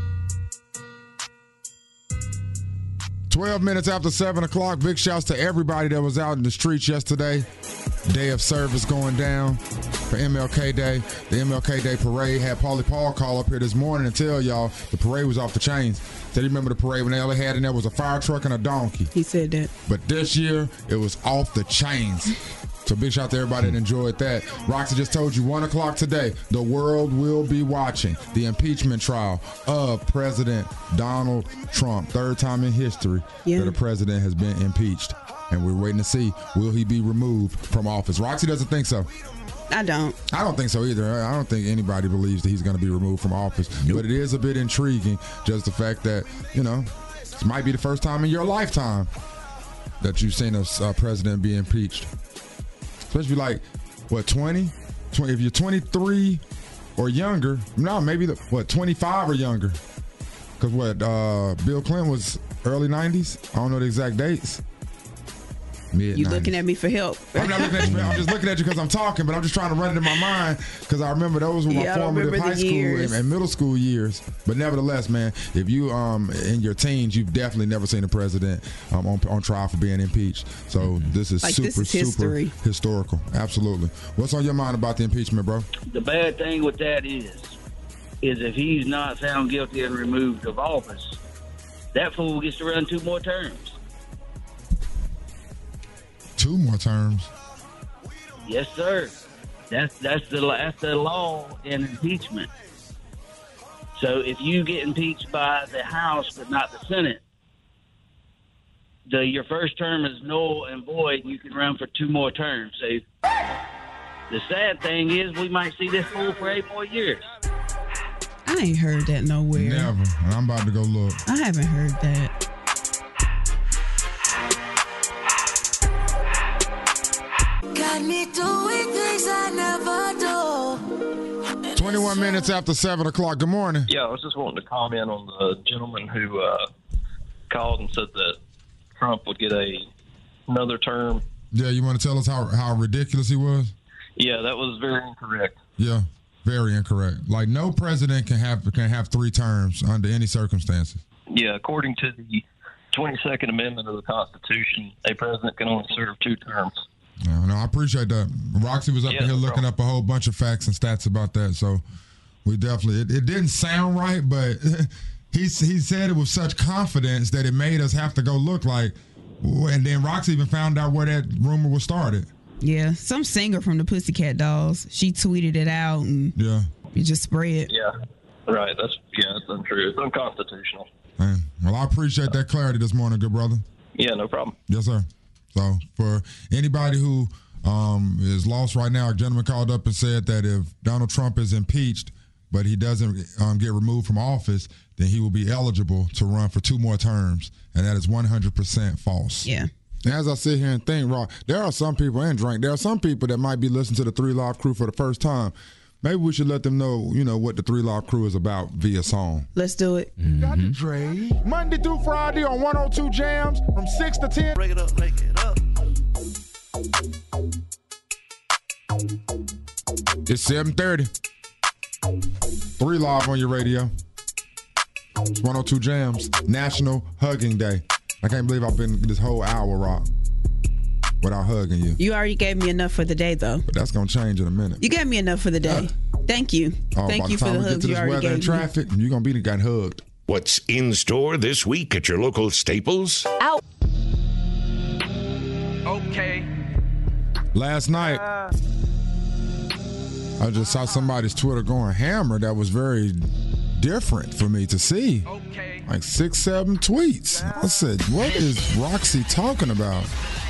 Speaker 5: twelve minutes after seven o'clock. Big shouts to everybody that was out in the streets yesterday. Day of service going down for M L K Day. The M L K Day parade had Paulie Paul call up here this morning and tell y'all the parade was off the chains. Said, you remember the parade when they only had in there was a fire truck and a donkey.
Speaker 6: He said that.
Speaker 5: But this year, it was off the chains. So big shout out to everybody that enjoyed that. Roxy just told you one o'clock today, the world will be watching the impeachment trial of President Donald Trump. Third time in history yeah. that a president has been impeached. And we're waiting to see, will he be removed from office? Roxy doesn't think so.
Speaker 6: I don't.
Speaker 5: I don't think so either. I don't think anybody believes that he's going to be removed from office. Nope. But it is a bit intriguing, just the fact that, you know, this might be the first time in your lifetime that you've seen a uh, president be impeached. Especially like, what, twenty? twenty? If you're twenty-three or younger, no, maybe, the, what, twenty-five or younger? Because what, uh, Bill Clinton was early nineties? I don't know the exact dates. Mid
Speaker 6: You looking at me for help?
Speaker 5: I'm not looking at you. I'm just looking at you because I'm talking, but I'm just trying to run it in my mind because I remember those were my
Speaker 6: Yeah, I
Speaker 5: formative
Speaker 6: remember
Speaker 5: high
Speaker 6: the
Speaker 5: school
Speaker 6: years.
Speaker 5: and, and middle school years. But nevertheless, man, if you um in your teens, you've definitely never seen a president um, on, on trial for being impeached. So this is
Speaker 6: Like,
Speaker 5: super,
Speaker 6: this is
Speaker 5: super
Speaker 6: history.
Speaker 5: historical. Absolutely. What's on your mind about the impeachment, bro?
Speaker 13: The bad thing with that is, is if he's not found guilty and removed of office, that fool gets to run two more terms.
Speaker 5: Two more terms.
Speaker 13: Yes, sir. That's that's the that's the law in impeachment. So if you get impeached by the House but not the Senate, the your first term is null and void. You can run for two more terms. So the sad thing is, we might see this fool for eight more years.
Speaker 6: I ain't heard that nowhere.
Speaker 5: Never. And I'm about to go look.
Speaker 6: I haven't heard that.
Speaker 14: Got me doing things I never do.
Speaker 5: twenty-one minutes after seven o'clock. Good morning.
Speaker 15: Yeah, I was just wanting to comment on the gentleman who uh, called and said that Trump would get a another term.
Speaker 5: Yeah, you want to tell us how, how ridiculous he was?
Speaker 15: Yeah, that was very incorrect.
Speaker 5: Yeah, very incorrect. Like, no president can have can have three terms under any circumstances.
Speaker 15: Yeah, according to the twenty-second Amendment of the Constitution, a president can only serve two terms.
Speaker 5: No, no, I appreciate that. Roxy was up
Speaker 15: Yeah,
Speaker 5: in here
Speaker 15: no
Speaker 5: looking
Speaker 15: problem.
Speaker 5: up a whole bunch of facts and stats about that. So we definitely, it, it didn't sound right, but he, he said it with such confidence that it made us have to go look like, and then Roxy even found out where that rumor was started.
Speaker 6: Yeah, some singer from the Pussycat Dolls. She tweeted it out and
Speaker 5: Yeah.
Speaker 6: it just spread.
Speaker 15: Yeah, right. That's yeah, that's untrue. It's unconstitutional.
Speaker 5: Man, well, I appreciate that clarity this morning, good brother.
Speaker 15: Yeah, no problem.
Speaker 5: Yes, sir. So for anybody who um, is lost right now, a gentleman called up and said that if Donald Trump is impeached, but he doesn't um, get removed from office, then he will be eligible to run for two more terms. And that is one hundred percent false.
Speaker 6: Yeah.
Speaker 5: And as I sit here and think, Rob, there are some people, and Drink, there are some people that might be listening to the Three Live Crew for the first time. Maybe we should let them know, you know, what the Three Live Crew is about via song.
Speaker 6: Let's do it.
Speaker 5: Doctor Dre. Monday through Friday on one oh two Jams from six to ten.
Speaker 11: Break it up, break it up.
Speaker 5: It's seven thirty. Three Live on your radio. It's one oh two Jams. National Hugging Day. I can't believe I've been this whole hour, Rock, without hugging you.
Speaker 6: You already gave me enough for the day, though.
Speaker 5: But that's going to change in a minute.
Speaker 6: You gave me enough for the day. Thank you.
Speaker 5: Oh,
Speaker 6: Thank
Speaker 5: by
Speaker 6: you
Speaker 5: the
Speaker 6: for
Speaker 5: time
Speaker 6: the
Speaker 5: we get
Speaker 6: hugs
Speaker 5: to
Speaker 6: you
Speaker 5: this
Speaker 6: already
Speaker 5: weather
Speaker 6: gave
Speaker 5: and
Speaker 6: me.
Speaker 5: traffic, you're going to be the got hugged.
Speaker 16: What's in store this week at your local Staples?
Speaker 10: Out.
Speaker 11: Okay.
Speaker 5: Last night, I just saw somebody's Twitter going hammer that was very different for me to see.
Speaker 11: Okay.
Speaker 5: Like six, seven tweets. I said, what is Roxy talking about?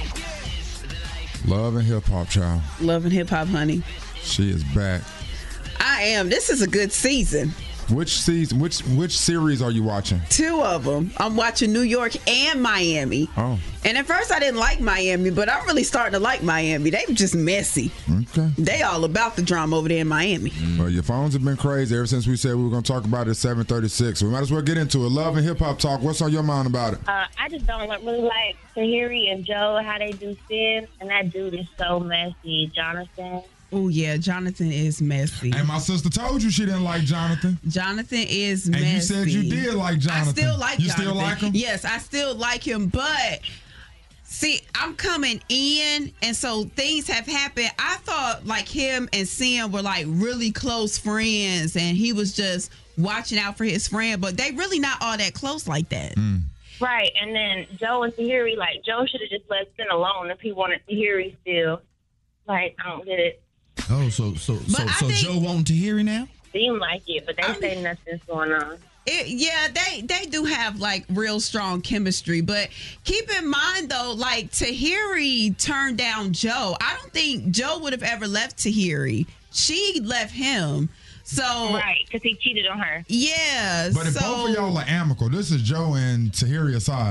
Speaker 5: Love and hip hop, child.
Speaker 6: Love and hip hop, honey.
Speaker 5: She is back.
Speaker 6: I am. This is a good season.
Speaker 5: Which season? Which which series are you watching?
Speaker 6: Two of them. I'm watching New York and Miami.
Speaker 5: Oh,
Speaker 6: And at first I didn't like Miami, but I'm really starting to like Miami. They were just messy.
Speaker 5: okay.
Speaker 6: They all about the drama over there in Miami.
Speaker 5: Well, your phones have been crazy ever since we said we were going to talk about it at seven thirty-six. We might as well get into it. Love and hip hop talk. What's on your mind about it?
Speaker 17: Uh, I just don't like, really like Tahiri and Joe, how they do sin, and that dude is so messy. Jonathan.
Speaker 6: Oh, yeah. Jonathan is messy.
Speaker 5: And my sister told you she didn't like Jonathan.
Speaker 6: Jonathan is
Speaker 5: And
Speaker 6: messy.
Speaker 5: you said you did like Jonathan.
Speaker 6: I still like
Speaker 5: you
Speaker 6: Jonathan.
Speaker 5: You still like him?
Speaker 6: Yes, I still like him, but see, I'm coming in, and so things have happened. I thought like him and Sam were like really close friends, and he was just watching out for his friend, but they really not all that close like that.
Speaker 5: Mm.
Speaker 17: Right, and then Joe and Tahiri, like, Joe should have just let Sin alone if he wanted Tahiri still. Like, I don't get it.
Speaker 7: Oh, so so
Speaker 6: But
Speaker 7: so
Speaker 6: I
Speaker 7: so
Speaker 6: think-
Speaker 7: Joe wanting Tahiri now?
Speaker 17: Seem like it, but they
Speaker 6: I
Speaker 17: say nothing's going on.
Speaker 6: It, yeah, they they do have like real strong chemistry, but keep in mind though, like Tahiri turned down Joe. I don't think Joe would have ever left Tahiri. She left him. So
Speaker 17: Right, because he cheated on her.
Speaker 6: yeah.
Speaker 5: But if
Speaker 6: so
Speaker 5: both of y'all are amicable, this is Joe and Tahiri aside.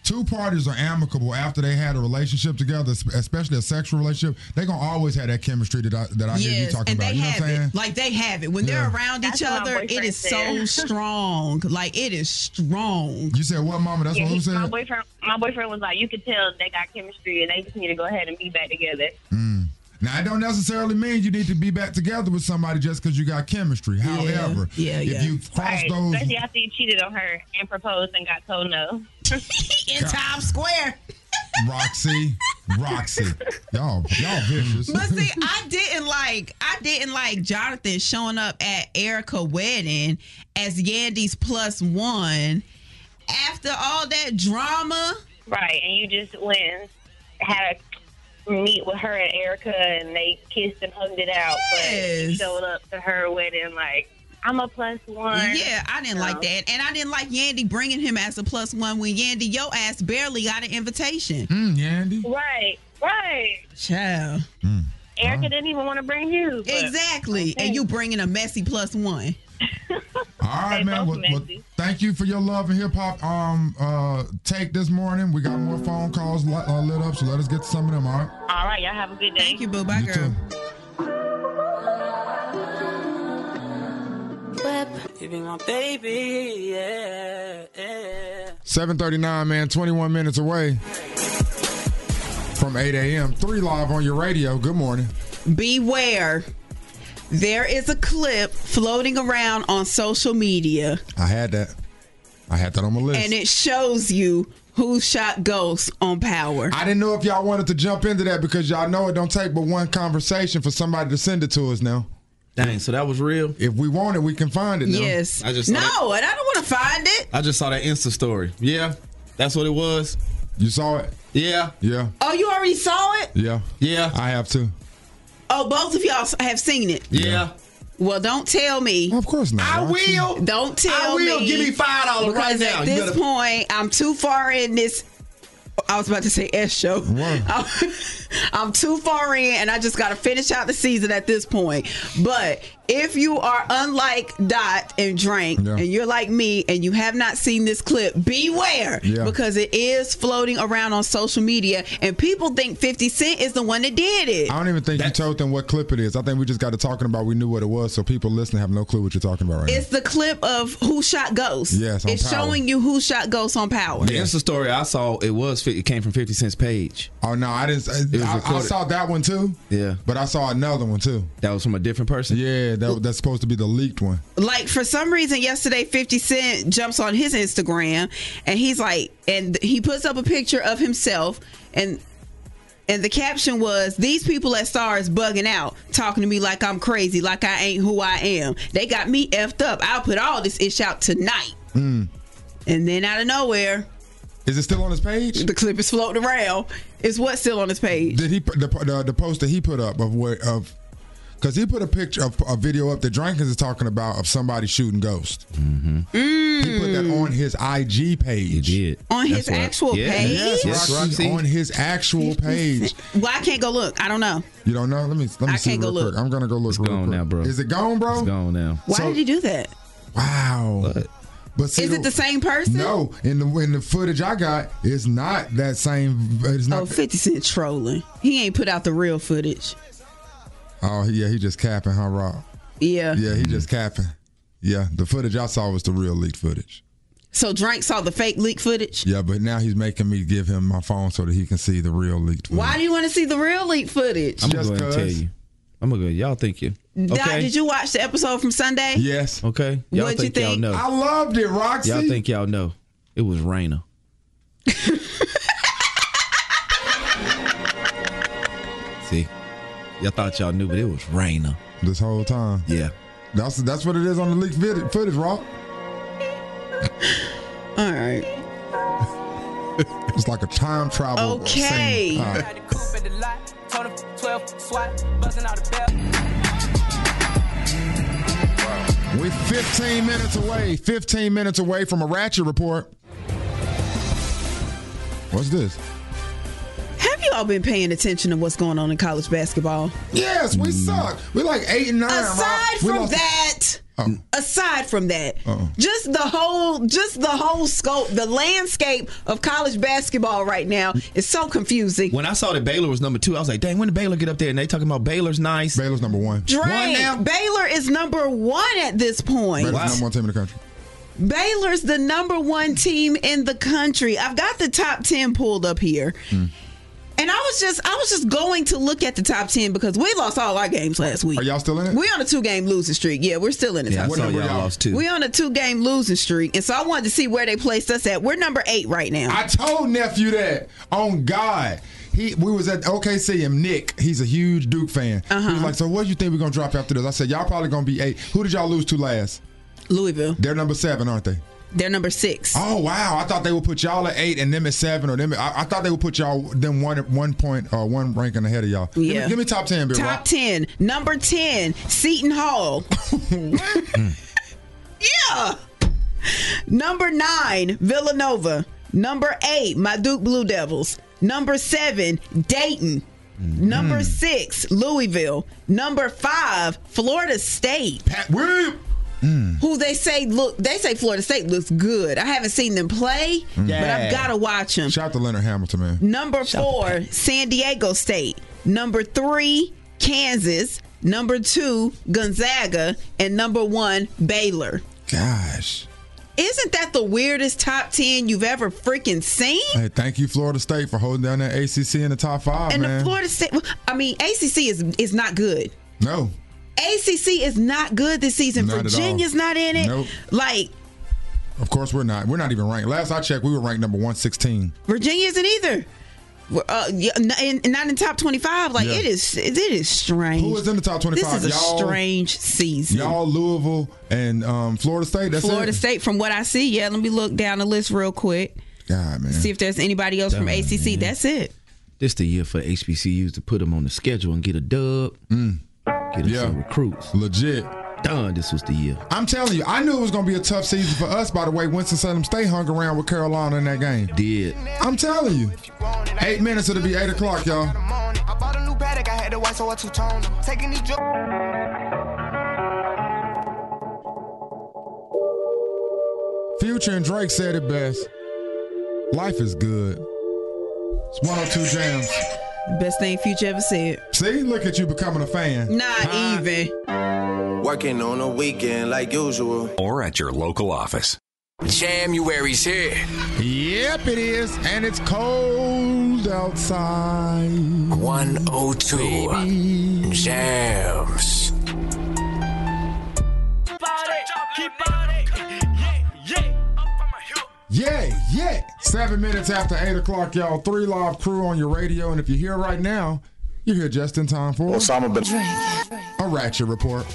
Speaker 5: two parties are amicable after they had a relationship together, especially a sexual relationship, they're going to always have that chemistry that I, that I
Speaker 6: yes,
Speaker 5: hear you talking
Speaker 6: and
Speaker 5: about.
Speaker 6: they
Speaker 5: You know
Speaker 6: have
Speaker 5: what I'm saying?
Speaker 6: it. Like they have it. When
Speaker 5: Yeah.
Speaker 6: they're around
Speaker 17: That's
Speaker 6: each
Speaker 17: what my
Speaker 6: other, it
Speaker 17: boyfriend
Speaker 6: is
Speaker 17: said.
Speaker 6: so strong. Like it is strong.
Speaker 5: You said what, Mama? That's
Speaker 17: Yeah,
Speaker 5: what who
Speaker 17: he-
Speaker 5: said?
Speaker 17: my boyfriend, my boyfriend was like, you could tell they got chemistry and they just need to go ahead and be back together.
Speaker 5: Mm. Now, it don't necessarily mean you need to be back together with somebody just because you got chemistry. However,
Speaker 6: Yeah,
Speaker 5: if
Speaker 6: yeah.
Speaker 5: you cross
Speaker 17: Right.
Speaker 5: those,
Speaker 17: Especially after you cheated on her and proposed and got told no.
Speaker 6: In Times Square.
Speaker 5: Roxy, Roxy, y'all, y'all vicious.
Speaker 6: But see, I didn't like I didn't like Jonathan showing up at Erica's wedding as Yandy's plus one after all that drama.
Speaker 17: Right, and you just went and had a meet with her and Erica and they kissed and hugged it out. But you
Speaker 6: Yes.
Speaker 17: showed up to her wedding like, I'm a plus one.
Speaker 6: Yeah, I didn't
Speaker 17: No.
Speaker 6: like that. And I didn't like Yandy bringing him as a plus one when Yandy, your ass barely got an invitation.
Speaker 5: Mm, Yandy.
Speaker 17: Right, right.
Speaker 6: Child.
Speaker 17: Erica didn't even want to bring you. but-
Speaker 6: Exactly. And you bringing a messy plus one.
Speaker 5: All right, man. Well, well, thank you for your love and hip hop um uh take this morning. We got more phone calls li- uh, lit up, so let us get to some of them. All right.
Speaker 17: All right, y'all have a good day.
Speaker 6: Thank you, boo. Bye,
Speaker 5: You
Speaker 6: girl.
Speaker 5: too.
Speaker 14: You be my baby, yeah, yeah.
Speaker 5: seven thirty-nine, man. twenty-one minutes away from eight a.m. Three live on your radio. Good morning.
Speaker 6: Beware. There is a clip floating around on social media,
Speaker 5: I had that. I had that on my list.
Speaker 6: and it shows you who shot Ghost on Power.
Speaker 5: I didn't know if y'all wanted to jump into that because y'all know it don't take but one conversation for somebody to send it to us now.
Speaker 7: Dang, so that was real?
Speaker 5: If we want it, we can find it now.
Speaker 6: Yes.
Speaker 7: I just saw
Speaker 6: no,
Speaker 7: that-
Speaker 6: and I don't want to find it.
Speaker 7: I just saw that Insta story. Yeah, that's what it was.
Speaker 5: You saw it?
Speaker 7: Yeah.
Speaker 5: Yeah.
Speaker 6: Oh, you already saw it?
Speaker 5: Yeah.
Speaker 7: Yeah.
Speaker 5: I have too.
Speaker 6: Oh, both of y'all have seen it.
Speaker 7: Yeah.
Speaker 6: Well, don't tell me.
Speaker 5: Of course not.
Speaker 7: I
Speaker 5: Roxy.
Speaker 7: will.
Speaker 6: Don't tell
Speaker 7: I will.
Speaker 6: me.
Speaker 7: Give me five dollars right
Speaker 6: Because
Speaker 7: now.
Speaker 6: at
Speaker 7: You
Speaker 6: this
Speaker 7: better-
Speaker 6: point, I'm too far in this. I was about to say S show. I'm, I'm too far in, and I just got to finish out the season at this point. But if you are unlike Dot and Drank,
Speaker 5: Yeah.
Speaker 6: and you're like me, and you have not seen this clip, beware,
Speaker 5: Yeah.
Speaker 6: because it is floating around on social media, and people think fifty Cent is the one that did it.
Speaker 5: I don't even think you told them what clip it is. I think we just got to talking about we knew what it was, so people listening have no clue what you're talking about right
Speaker 6: It's the clip of who shot Ghost.
Speaker 5: Yes, on
Speaker 6: it's
Speaker 5: Power.
Speaker 6: showing you who shot Ghost on Power.
Speaker 7: The Insta story I saw, it was it came from fifty Cent's page.
Speaker 5: now. Oh no, I didn't.
Speaker 7: was
Speaker 5: I, I
Speaker 7: recorded.
Speaker 5: saw that one too,
Speaker 7: Yeah,
Speaker 5: but I saw another one too.
Speaker 7: that was from a different person.
Speaker 5: Yeah, that, that's supposed to be the leaked one.
Speaker 6: Like for some reason yesterday fifty Cent jumps on his Instagram and he's like, and he puts up a picture of himself, and and the caption was, these people at Stars bugging out, talking to me like I'm crazy, like I ain't who I am. They got me effed up. I'll put all this ish out tonight.
Speaker 5: Mm.
Speaker 6: And then out of nowhere,
Speaker 5: Is it still on his page?
Speaker 6: the clip is floating around. Is what still on his page?
Speaker 5: Did he put the the, the post that he put up of where of? Because he put a picture of a video up that Drankins is talking about of somebody shooting Ghost.
Speaker 7: Mm-hmm.
Speaker 6: Mm.
Speaker 5: He put that on his I G page.
Speaker 7: He did.
Speaker 6: On his
Speaker 7: That's what-
Speaker 6: actual
Speaker 7: yeah.
Speaker 6: page?
Speaker 5: Yes,
Speaker 7: Yes,
Speaker 5: Roxy,
Speaker 7: Roxy.
Speaker 5: on his actual page.
Speaker 6: Well, I can't go look. I don't know.
Speaker 5: You don't know? Let me let me
Speaker 6: I
Speaker 5: see
Speaker 6: can't
Speaker 5: real
Speaker 6: go
Speaker 5: quick.
Speaker 6: look.
Speaker 5: I'm gonna go look.
Speaker 7: It's
Speaker 5: real
Speaker 7: gone
Speaker 5: quick.
Speaker 7: now, bro.
Speaker 5: Is it gone, bro?
Speaker 7: It's gone now.
Speaker 6: Why
Speaker 5: So-
Speaker 6: did he do that?
Speaker 5: Wow.
Speaker 7: But
Speaker 5: But see,
Speaker 6: Is it the same person?
Speaker 5: No, in the in the footage I got, it's not that same. It's not.
Speaker 6: Oh, fifty Cent trolling. He ain't put out the real footage.
Speaker 5: Oh yeah, he just capping, huh, Rob?
Speaker 6: Yeah.
Speaker 5: Yeah, he just capping. Yeah, the footage I saw was the real leaked footage.
Speaker 6: So Drank saw the fake leak footage?
Speaker 5: Yeah, but now he's making me give him my phone so that he can see the real leaked footage.
Speaker 6: Why do you want to see the real leak footage?
Speaker 7: I'm gonna
Speaker 5: Just
Speaker 7: go ahead and tell
Speaker 5: cause.
Speaker 7: you. I'm gonna go. Y'all think you?
Speaker 6: Doc,
Speaker 7: Okay.
Speaker 6: did you watch the episode from Sunday?
Speaker 5: Yes.
Speaker 7: Okay. Y'all
Speaker 6: What'd you
Speaker 7: think, y'all
Speaker 6: think?
Speaker 7: know?
Speaker 5: I loved it, Roxy.
Speaker 7: Y'all think y'all know? It was Raina. See, y'all thought y'all knew, but it was Raina.
Speaker 5: This whole time.
Speaker 7: Yeah.
Speaker 5: That's that's what it is on the leaked vid- footage, Rob.
Speaker 6: All right.
Speaker 5: It's like a time travel.
Speaker 6: Okay.
Speaker 5: Scene. All right. We're fifteen minutes away. fifteen minutes away from a ratchet report. What's this?
Speaker 6: Have you all been paying attention to what's going on in college basketball?
Speaker 5: Yes, we suck. We're like eight and nine.
Speaker 6: Aside
Speaker 5: Rob. We
Speaker 6: from
Speaker 5: lost-
Speaker 6: that,
Speaker 5: Oh.
Speaker 6: Aside from that,
Speaker 5: Uh-oh.
Speaker 6: just the whole, just the whole scope, the landscape of college basketball right now is so confusing.
Speaker 7: When I saw that Baylor was number two, I was like, dang, when did Baylor get up there? And they talking about Baylor's nice.
Speaker 5: Baylor's number one.
Speaker 6: Drake,
Speaker 7: One now?
Speaker 6: Baylor is number one at this point.
Speaker 5: Baylor's number one team in the country.
Speaker 6: Baylor's the number one team in the country. I've got the top ten pulled up here.
Speaker 5: Mm.
Speaker 6: And I was just I was just going to look at the top ten because we lost all our games last week.
Speaker 5: Are y'all still in it?
Speaker 6: We on a two-game losing streak. Yeah, we're still in the
Speaker 7: Yeah,
Speaker 6: top
Speaker 7: I saw
Speaker 6: ten.
Speaker 7: y'all lost two.
Speaker 6: We on a two-game losing streak. And so I wanted to see where they placed us at. We're number eight right now.
Speaker 5: I told nephew that on God. He, we was at O K C and Nick, he's a huge Duke fan.
Speaker 6: Uh-huh.
Speaker 5: He was like, so what do you think we're going to drop after this? I said, y'all probably going to be eight. Who did y'all lose to last?
Speaker 6: Louisville.
Speaker 5: They're number seven, aren't they?
Speaker 6: They're number six.
Speaker 5: Oh, wow. I thought they would put y'all at eight and them at seven. Or them. At, I, I thought they would put y'all them one one point or uh, one ranking ahead of y'all.
Speaker 6: Yeah.
Speaker 5: Give me, give me top ten, Bill.
Speaker 6: Top ten. Number ten, Seton Hall. Yeah. Number nine, Villanova. Number eight, my Duke Blue Devils. Number seven, Dayton. Mm-hmm. Number six, Louisville. Number five, Florida State.
Speaker 5: Pat Williams.
Speaker 6: Mm. Who they say look? They say Florida State looks good. I haven't seen them play, mm. but I've got to watch them.
Speaker 5: Shout out to Leonard Hamilton, man.
Speaker 6: Number
Speaker 5: Shout
Speaker 6: four, San Diego State. Number three, Kansas. Number two, Gonzaga, and number one, Baylor.
Speaker 5: Gosh.
Speaker 6: Isn't that the weirdest top ten you've ever freaking seen?
Speaker 5: Hey, thank you, Florida State, for holding down that A C C in the top five,
Speaker 6: and
Speaker 5: man.
Speaker 6: the Florida State, I mean, A C C is is not good.
Speaker 5: No.
Speaker 6: A C C is not good this season.
Speaker 5: Not
Speaker 6: Virginia's not in it.
Speaker 5: Nope.
Speaker 6: Like,
Speaker 5: of course we're not. We're not even ranked. Last I checked, we were ranked number one sixteen.
Speaker 6: Virginia isn't either. We're, uh, yeah, in, not in top twenty-five. Like,
Speaker 5: Yeah.
Speaker 6: it is it is strange.
Speaker 5: Who is in the top twenty-five?
Speaker 6: This is a
Speaker 5: Y'all-
Speaker 6: strange season.
Speaker 5: Y'all, Louisville, and um, Florida State. That's
Speaker 6: Florida
Speaker 5: it.
Speaker 6: State, from what I see. Yeah, let me look down the list real quick.
Speaker 5: God, man.
Speaker 6: See if there's anybody else from
Speaker 7: Done,
Speaker 6: A C C.
Speaker 7: man.
Speaker 6: That's it.
Speaker 7: This the year for H B C Us to put them on the schedule and get a dub.
Speaker 5: Mm.
Speaker 7: Get them
Speaker 5: Yeah.
Speaker 7: some recruits.
Speaker 5: Legit.
Speaker 7: Done. This was the year.
Speaker 5: I'm telling you, I knew it was going to be a tough season for us. By the way, Winston-Salem State hung around with Carolina in that game.
Speaker 7: Did.
Speaker 5: I'm telling you. Eight minutes, it'll be eight o'clock, y'all.
Speaker 11: I bought a new Patek, I had to white so I two-tone. Taking these jo-
Speaker 5: Future and Drake said it best. Life is good. It's one oh two Jams.
Speaker 6: Best thing Future ever said.
Speaker 5: See, look at you becoming a fan.
Speaker 6: Not even.
Speaker 9: Working on a weekend like usual.
Speaker 4: Or at your local office. January's here.
Speaker 5: Yep, it is. And it's cold outside.
Speaker 4: one oh two Baby. Jams.
Speaker 5: Yeah, yeah. Seven minutes after eight o'clock, y'all. Three Live Crew on your radio. And if you're here right now, you're here just in time for
Speaker 7: Osama bin
Speaker 5: a Ratchet Report.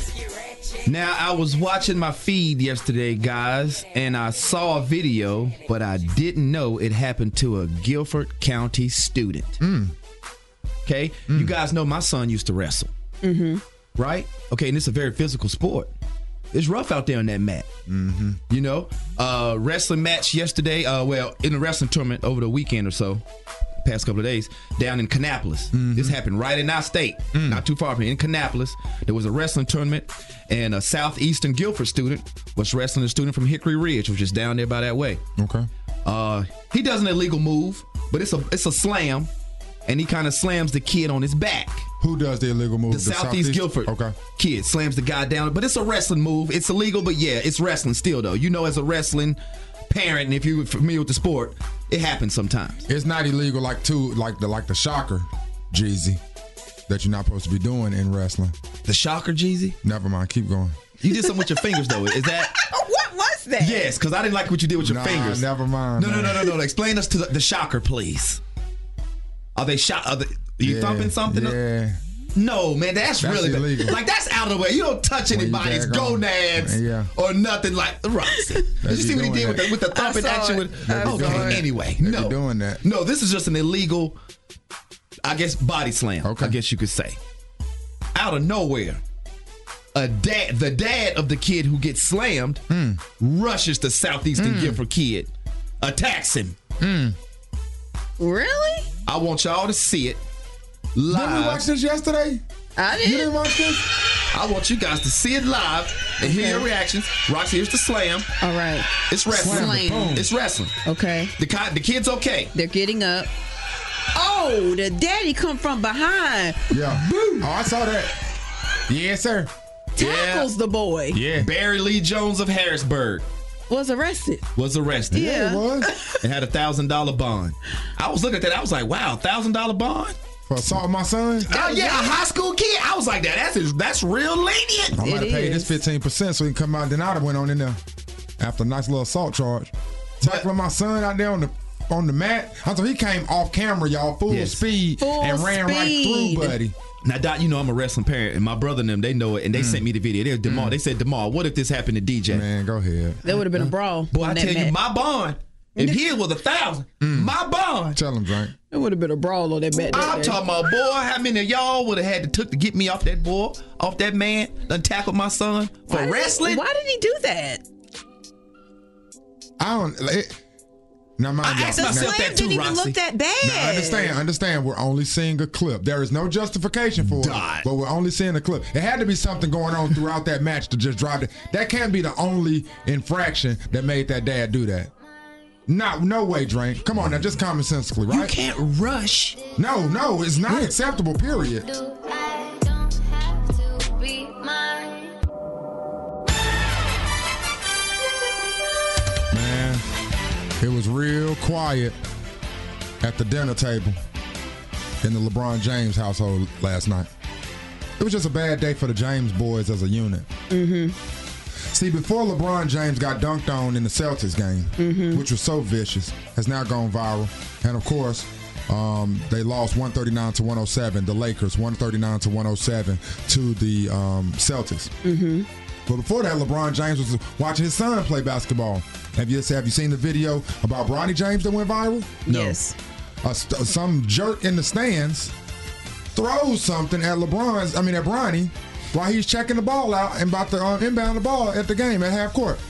Speaker 7: Now, I was watching my feed yesterday, guys, and I saw a video, but I didn't know it happened to a Guilford County student.
Speaker 5: Mm.
Speaker 7: Okay? Mm. You guys know my son used to wrestle.
Speaker 6: Mm-hmm.
Speaker 7: Right? Okay, and it's a very physical sport. It's rough out there on that mat.
Speaker 5: Mm-hmm.
Speaker 7: You know? Uh, wrestling match yesterday, uh, well, in the wrestling tournament over the weekend or so, past couple of days, down in Kannapolis. Mm-hmm. This happened right in our state, mm. not too far from here. In Kannapolis, there was a wrestling tournament, and a Southeastern Guilford student was wrestling a student from Hickory Ridge, which is down there by that way.
Speaker 5: Okay.
Speaker 7: Uh, he does an illegal move, but it's a it's a slam, and he kind of slams the kid on his back.
Speaker 5: Who does the illegal move?
Speaker 7: The, the Southeast, Southeast Guilford
Speaker 5: okay.
Speaker 7: kid slams the guy down, but it's a wrestling move. It's illegal, but yeah, it's wrestling still, though. You know, as a wrestling parent, and if you're familiar with the sport, it happens sometimes.
Speaker 5: It's not illegal like two like the like the shocker, Jeezy, that you're not supposed to be doing in wrestling.
Speaker 7: The shocker, Jeezy?
Speaker 5: Never mind. Keep going.
Speaker 7: You did something with your fingers, though. Is that?
Speaker 6: What was that?
Speaker 7: Yes, because I didn't like what you did with your
Speaker 5: nah,
Speaker 7: fingers.
Speaker 5: Never mind.
Speaker 7: No, no, no, no, no. Explain us to the, the shocker, please. Are they shot? Are, they, are you
Speaker 5: yeah,
Speaker 7: thumping something?
Speaker 5: Yeah.
Speaker 7: No, man, that's,
Speaker 5: that's
Speaker 7: really
Speaker 5: illegal.
Speaker 7: Like that's out of the way. You don't touch anybody's gonads
Speaker 5: yeah.
Speaker 7: or nothing like. Right. Did you see what he did with the, with the thumping action? With, okay. Anyway,
Speaker 5: they
Speaker 7: no,
Speaker 5: doing that.
Speaker 7: No, this is just an illegal, I guess, body slam.
Speaker 5: Okay.
Speaker 7: I guess you could say. Out of nowhere, a dad, the dad of the kid who gets slammed,
Speaker 5: mm.
Speaker 7: rushes the Southeastern
Speaker 5: mm.
Speaker 7: Guilford kid, attacks him.
Speaker 5: Mm.
Speaker 6: Really?
Speaker 7: I want y'all to see it. Live.
Speaker 5: Did we watch this yesterday?
Speaker 6: I did.
Speaker 5: You didn't watch this?
Speaker 7: I want you guys to see it live. And hear your reactions. Roxy, here's the slam.
Speaker 6: All right.
Speaker 7: It's wrestling.
Speaker 6: Slam.
Speaker 7: It's wrestling.
Speaker 6: Okay.
Speaker 7: The the kid's okay.
Speaker 6: They're getting up. Oh, the daddy come from behind.
Speaker 5: Yeah. Boom. Oh, I saw that. Yes, sir.
Speaker 6: Tackles yeah. the boy.
Speaker 7: Yeah. Barry Lee Jones of Harrisburg
Speaker 6: was arrested.
Speaker 7: Was arrested.
Speaker 6: Yeah,
Speaker 5: yeah it was.
Speaker 7: And had a thousand dollar bond. I was looking at that. I was like, wow, thousand dollar bond
Speaker 5: for assault my son.
Speaker 7: Oh yeah, a high school kid. I was like, that. That's that's real lenient.
Speaker 5: I might have paid his fifteen percent so he can come out. Then I'd have went on in there after a nice little assault charge, tackling my son out there on the. on the mat. So he came off camera, y'all, full yes. speed
Speaker 6: full
Speaker 5: and ran
Speaker 6: speed.
Speaker 5: right through, buddy.
Speaker 7: Now, Doc, you know I'm a wrestling parent, and my brother and them, they know it, and they mm. sent me the video. They, DeMar, mm. they said, DeMar, what if this happened to D J?
Speaker 5: Man, go ahead.
Speaker 6: There would have been a brawl.
Speaker 7: Boy, I tell
Speaker 6: match.
Speaker 7: you, my bond, if his was a thousand, mm. my bond.
Speaker 5: Tell him, Drink.
Speaker 6: It would have been a brawl on that mat.
Speaker 7: I'm
Speaker 6: that
Speaker 7: talking about, boy, how many of y'all would have had to took to get me off that boy, off that man, done tackled my son for
Speaker 6: why
Speaker 7: wrestling?
Speaker 6: Did, why did he do that?
Speaker 5: I don't... It, Now, mind
Speaker 7: I asked myself that too,
Speaker 6: didn't even
Speaker 7: Roxy.
Speaker 6: look that bad.
Speaker 5: Now, understand, understand. We're only seeing a clip. There is no justification for
Speaker 7: God.
Speaker 5: it, but we're only seeing a clip. It had to be something going on throughout that match to just drive it. That can't be the only infraction that made that dad do that. No, no way, Drake. Come on now, just commonsensically, right?
Speaker 7: You can't rush.
Speaker 5: No, no, it's not acceptable, period. Man, it was real quiet at the dinner table in the LeBron James household last night. It was just a bad day for the James boys as a unit.
Speaker 6: Mm-hmm.
Speaker 5: See, before LeBron James got dunked on in the Celtics game,
Speaker 6: mm-hmm.
Speaker 5: which was so vicious, has now gone viral. And of course, um, they lost one thirty-nine to one oh seven. The Lakers one thirty-nine to one oh seven to the um, Celtics.
Speaker 6: Mm-hmm.
Speaker 5: But before that, LeBron James was watching his son play basketball. Have you have you seen the video about Bronny James that went viral?
Speaker 6: No. Yes.
Speaker 5: Uh, st- some jerk in the stands throws something at LeBron's. I mean at Bronny. While he's checking the ball out and about to uh, inbound the ball at the game at half court.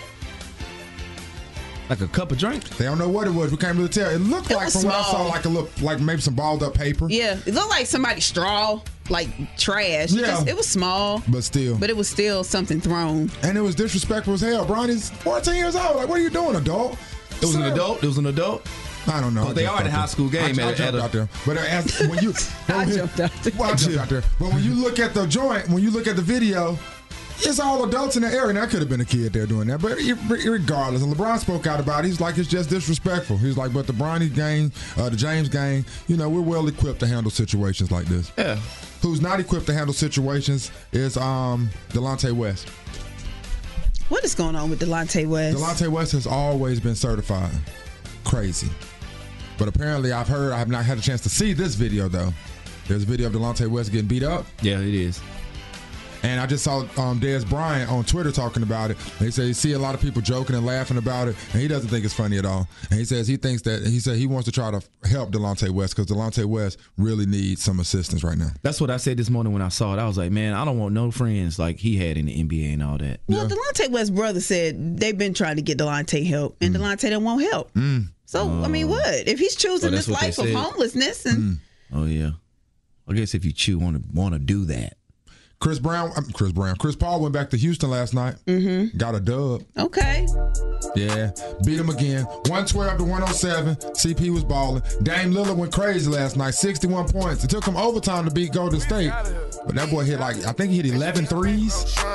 Speaker 7: Like a cup of drink?
Speaker 5: They don't know what it was. We can't really tell. It looked
Speaker 6: it
Speaker 5: like, from
Speaker 6: small.
Speaker 5: what I saw, like a look, like maybe some balled up paper.
Speaker 6: Yeah, it looked like somebody's straw, like trash.
Speaker 5: Yeah.
Speaker 6: It, just, it was small.
Speaker 5: But still.
Speaker 6: But it was still something thrown.
Speaker 5: And it was disrespectful as hell. Bronny's fourteen years old. Like, what are you doing, adult?
Speaker 7: It was Sir. an adult? It was an adult?
Speaker 5: I don't know.
Speaker 7: But they are in a high school game.
Speaker 5: I, I
Speaker 7: at,
Speaker 5: jumped
Speaker 7: at a,
Speaker 5: out there. But as, when you,
Speaker 6: I jumped out there.
Speaker 5: Well, I jumped out there. But when you look at the joint, when you look at the video, it's all adults in the area. Now, that could have been a kid there doing that. But regardless, and LeBron spoke out about it. He's like, it's just disrespectful. He's like, but the Bronny gang, uh, the James gang, you know, we're well equipped to handle situations like this.
Speaker 7: Yeah.
Speaker 5: Who's not equipped to handle situations is um, Delonte West.
Speaker 6: What is going on with Delonte West?
Speaker 5: Delonte West has always been certified crazy. But apparently, I've heard, I have not had a chance to see this video, though. There's a video of Delonte West getting beat up.
Speaker 7: Yeah, it is.
Speaker 5: And I just saw um, Dez Bryant on Twitter talking about it. And he said he see a lot of people joking and laughing about it, and he doesn't think it's funny at all. And he says he thinks that, he said he wants to try to help Delonte West because Delonte West really needs some assistance right now.
Speaker 7: That's what I said this morning when I saw it. I was like, man, I don't want no friends like he had in the N B A and all that.
Speaker 6: Well, yeah. Delonte West's brother said they've been trying to get Delonte help, and mm. Delonte don't want help.
Speaker 5: Mm.
Speaker 6: So,
Speaker 7: uh,
Speaker 6: I mean, what? If he's choosing
Speaker 7: oh,
Speaker 6: this life of homelessness and
Speaker 5: mm.
Speaker 7: oh yeah, I guess if you choose want to want to do that.
Speaker 5: Chris Brown, um, Chris Brown, Chris Paul went back to Houston last night.
Speaker 6: Mm-hmm.
Speaker 5: Got a dub.
Speaker 6: Okay.
Speaker 5: Yeah, beat him again. one twelve to one oh seven. C P was balling. Dame Lillard went crazy last night. sixty-one points. It took him overtime to beat Golden State, but that boy hit like I think he hit eleven threes.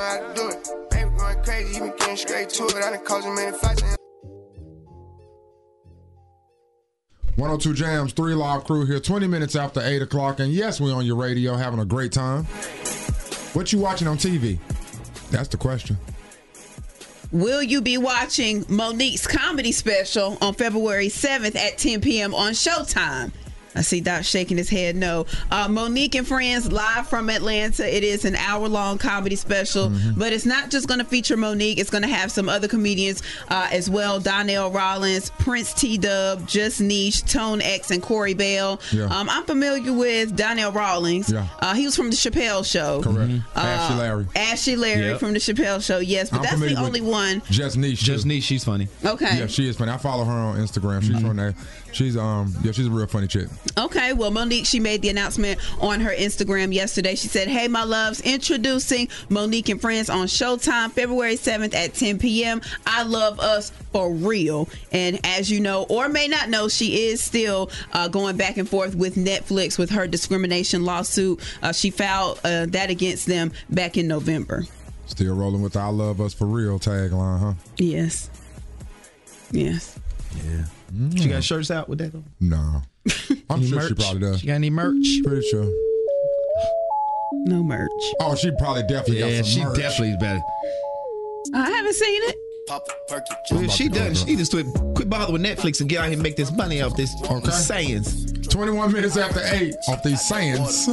Speaker 5: one oh two Jams, three Live Crew here, twenty minutes after eight o'clock. And yes, we're on your radio having a great time. What you watching on T V? That's the question.
Speaker 6: Will you be watching Monique's comedy special on February seventh at ten p.m. on Showtime? I see Doc shaking his head no. Uh, Monique and Friends live from Atlanta. It is an hour-long comedy special, mm-hmm. but it's not just going to feature Monique. It's going to have some other comedians uh, as well. Donnell Rollins, Prince T-Dub, Just Niche, Tone X, and Corey Bell.
Speaker 5: Yeah.
Speaker 6: Um, I'm familiar with Donnell Rollins.
Speaker 5: Yeah.
Speaker 6: Uh, he was from the Chappelle Show.
Speaker 5: Correct.
Speaker 6: Uh,
Speaker 5: Ashley Larry.
Speaker 6: Ashley Larry
Speaker 7: Yep.
Speaker 6: from the Chappelle Show, yes, but
Speaker 5: I'm
Speaker 6: that's the only one.
Speaker 5: Just Niche.
Speaker 7: Just Niche, she's funny.
Speaker 6: Okay.
Speaker 5: Yeah, she is funny. I follow her on Instagram. She's
Speaker 7: Mm-hmm.
Speaker 5: from there. She's um yeah, she's a real funny chick.
Speaker 6: Okay, well, Monique, she made the announcement on her Instagram yesterday. She said, hey, my loves, introducing Monique and Friends on Showtime February seventh at ten p.m. I love us for real. And as you know, or may not know, she is still uh, going back and forth with Netflix with her discrimination lawsuit. Uh, she filed uh, that against them back in November.
Speaker 5: Still rolling with the I love us for real tagline, huh?
Speaker 6: Yes. Yes.
Speaker 7: Yeah. Mm. She got shirts out with that on?
Speaker 5: No. I'm
Speaker 7: Any
Speaker 5: sure
Speaker 7: merch?
Speaker 5: she probably does.
Speaker 7: She got any merch?
Speaker 5: Pretty sure.
Speaker 6: No merch.
Speaker 5: Oh, she probably definitely
Speaker 7: yeah,
Speaker 5: got some
Speaker 7: she
Speaker 5: merch.
Speaker 7: definitely better.
Speaker 6: I haven't seen it.
Speaker 7: Well, she done. She just quit, quit bothering with Netflix and get out here and make this money off this
Speaker 5: Okay.
Speaker 7: sayings.
Speaker 5: twenty-one minutes after eight off these sayings.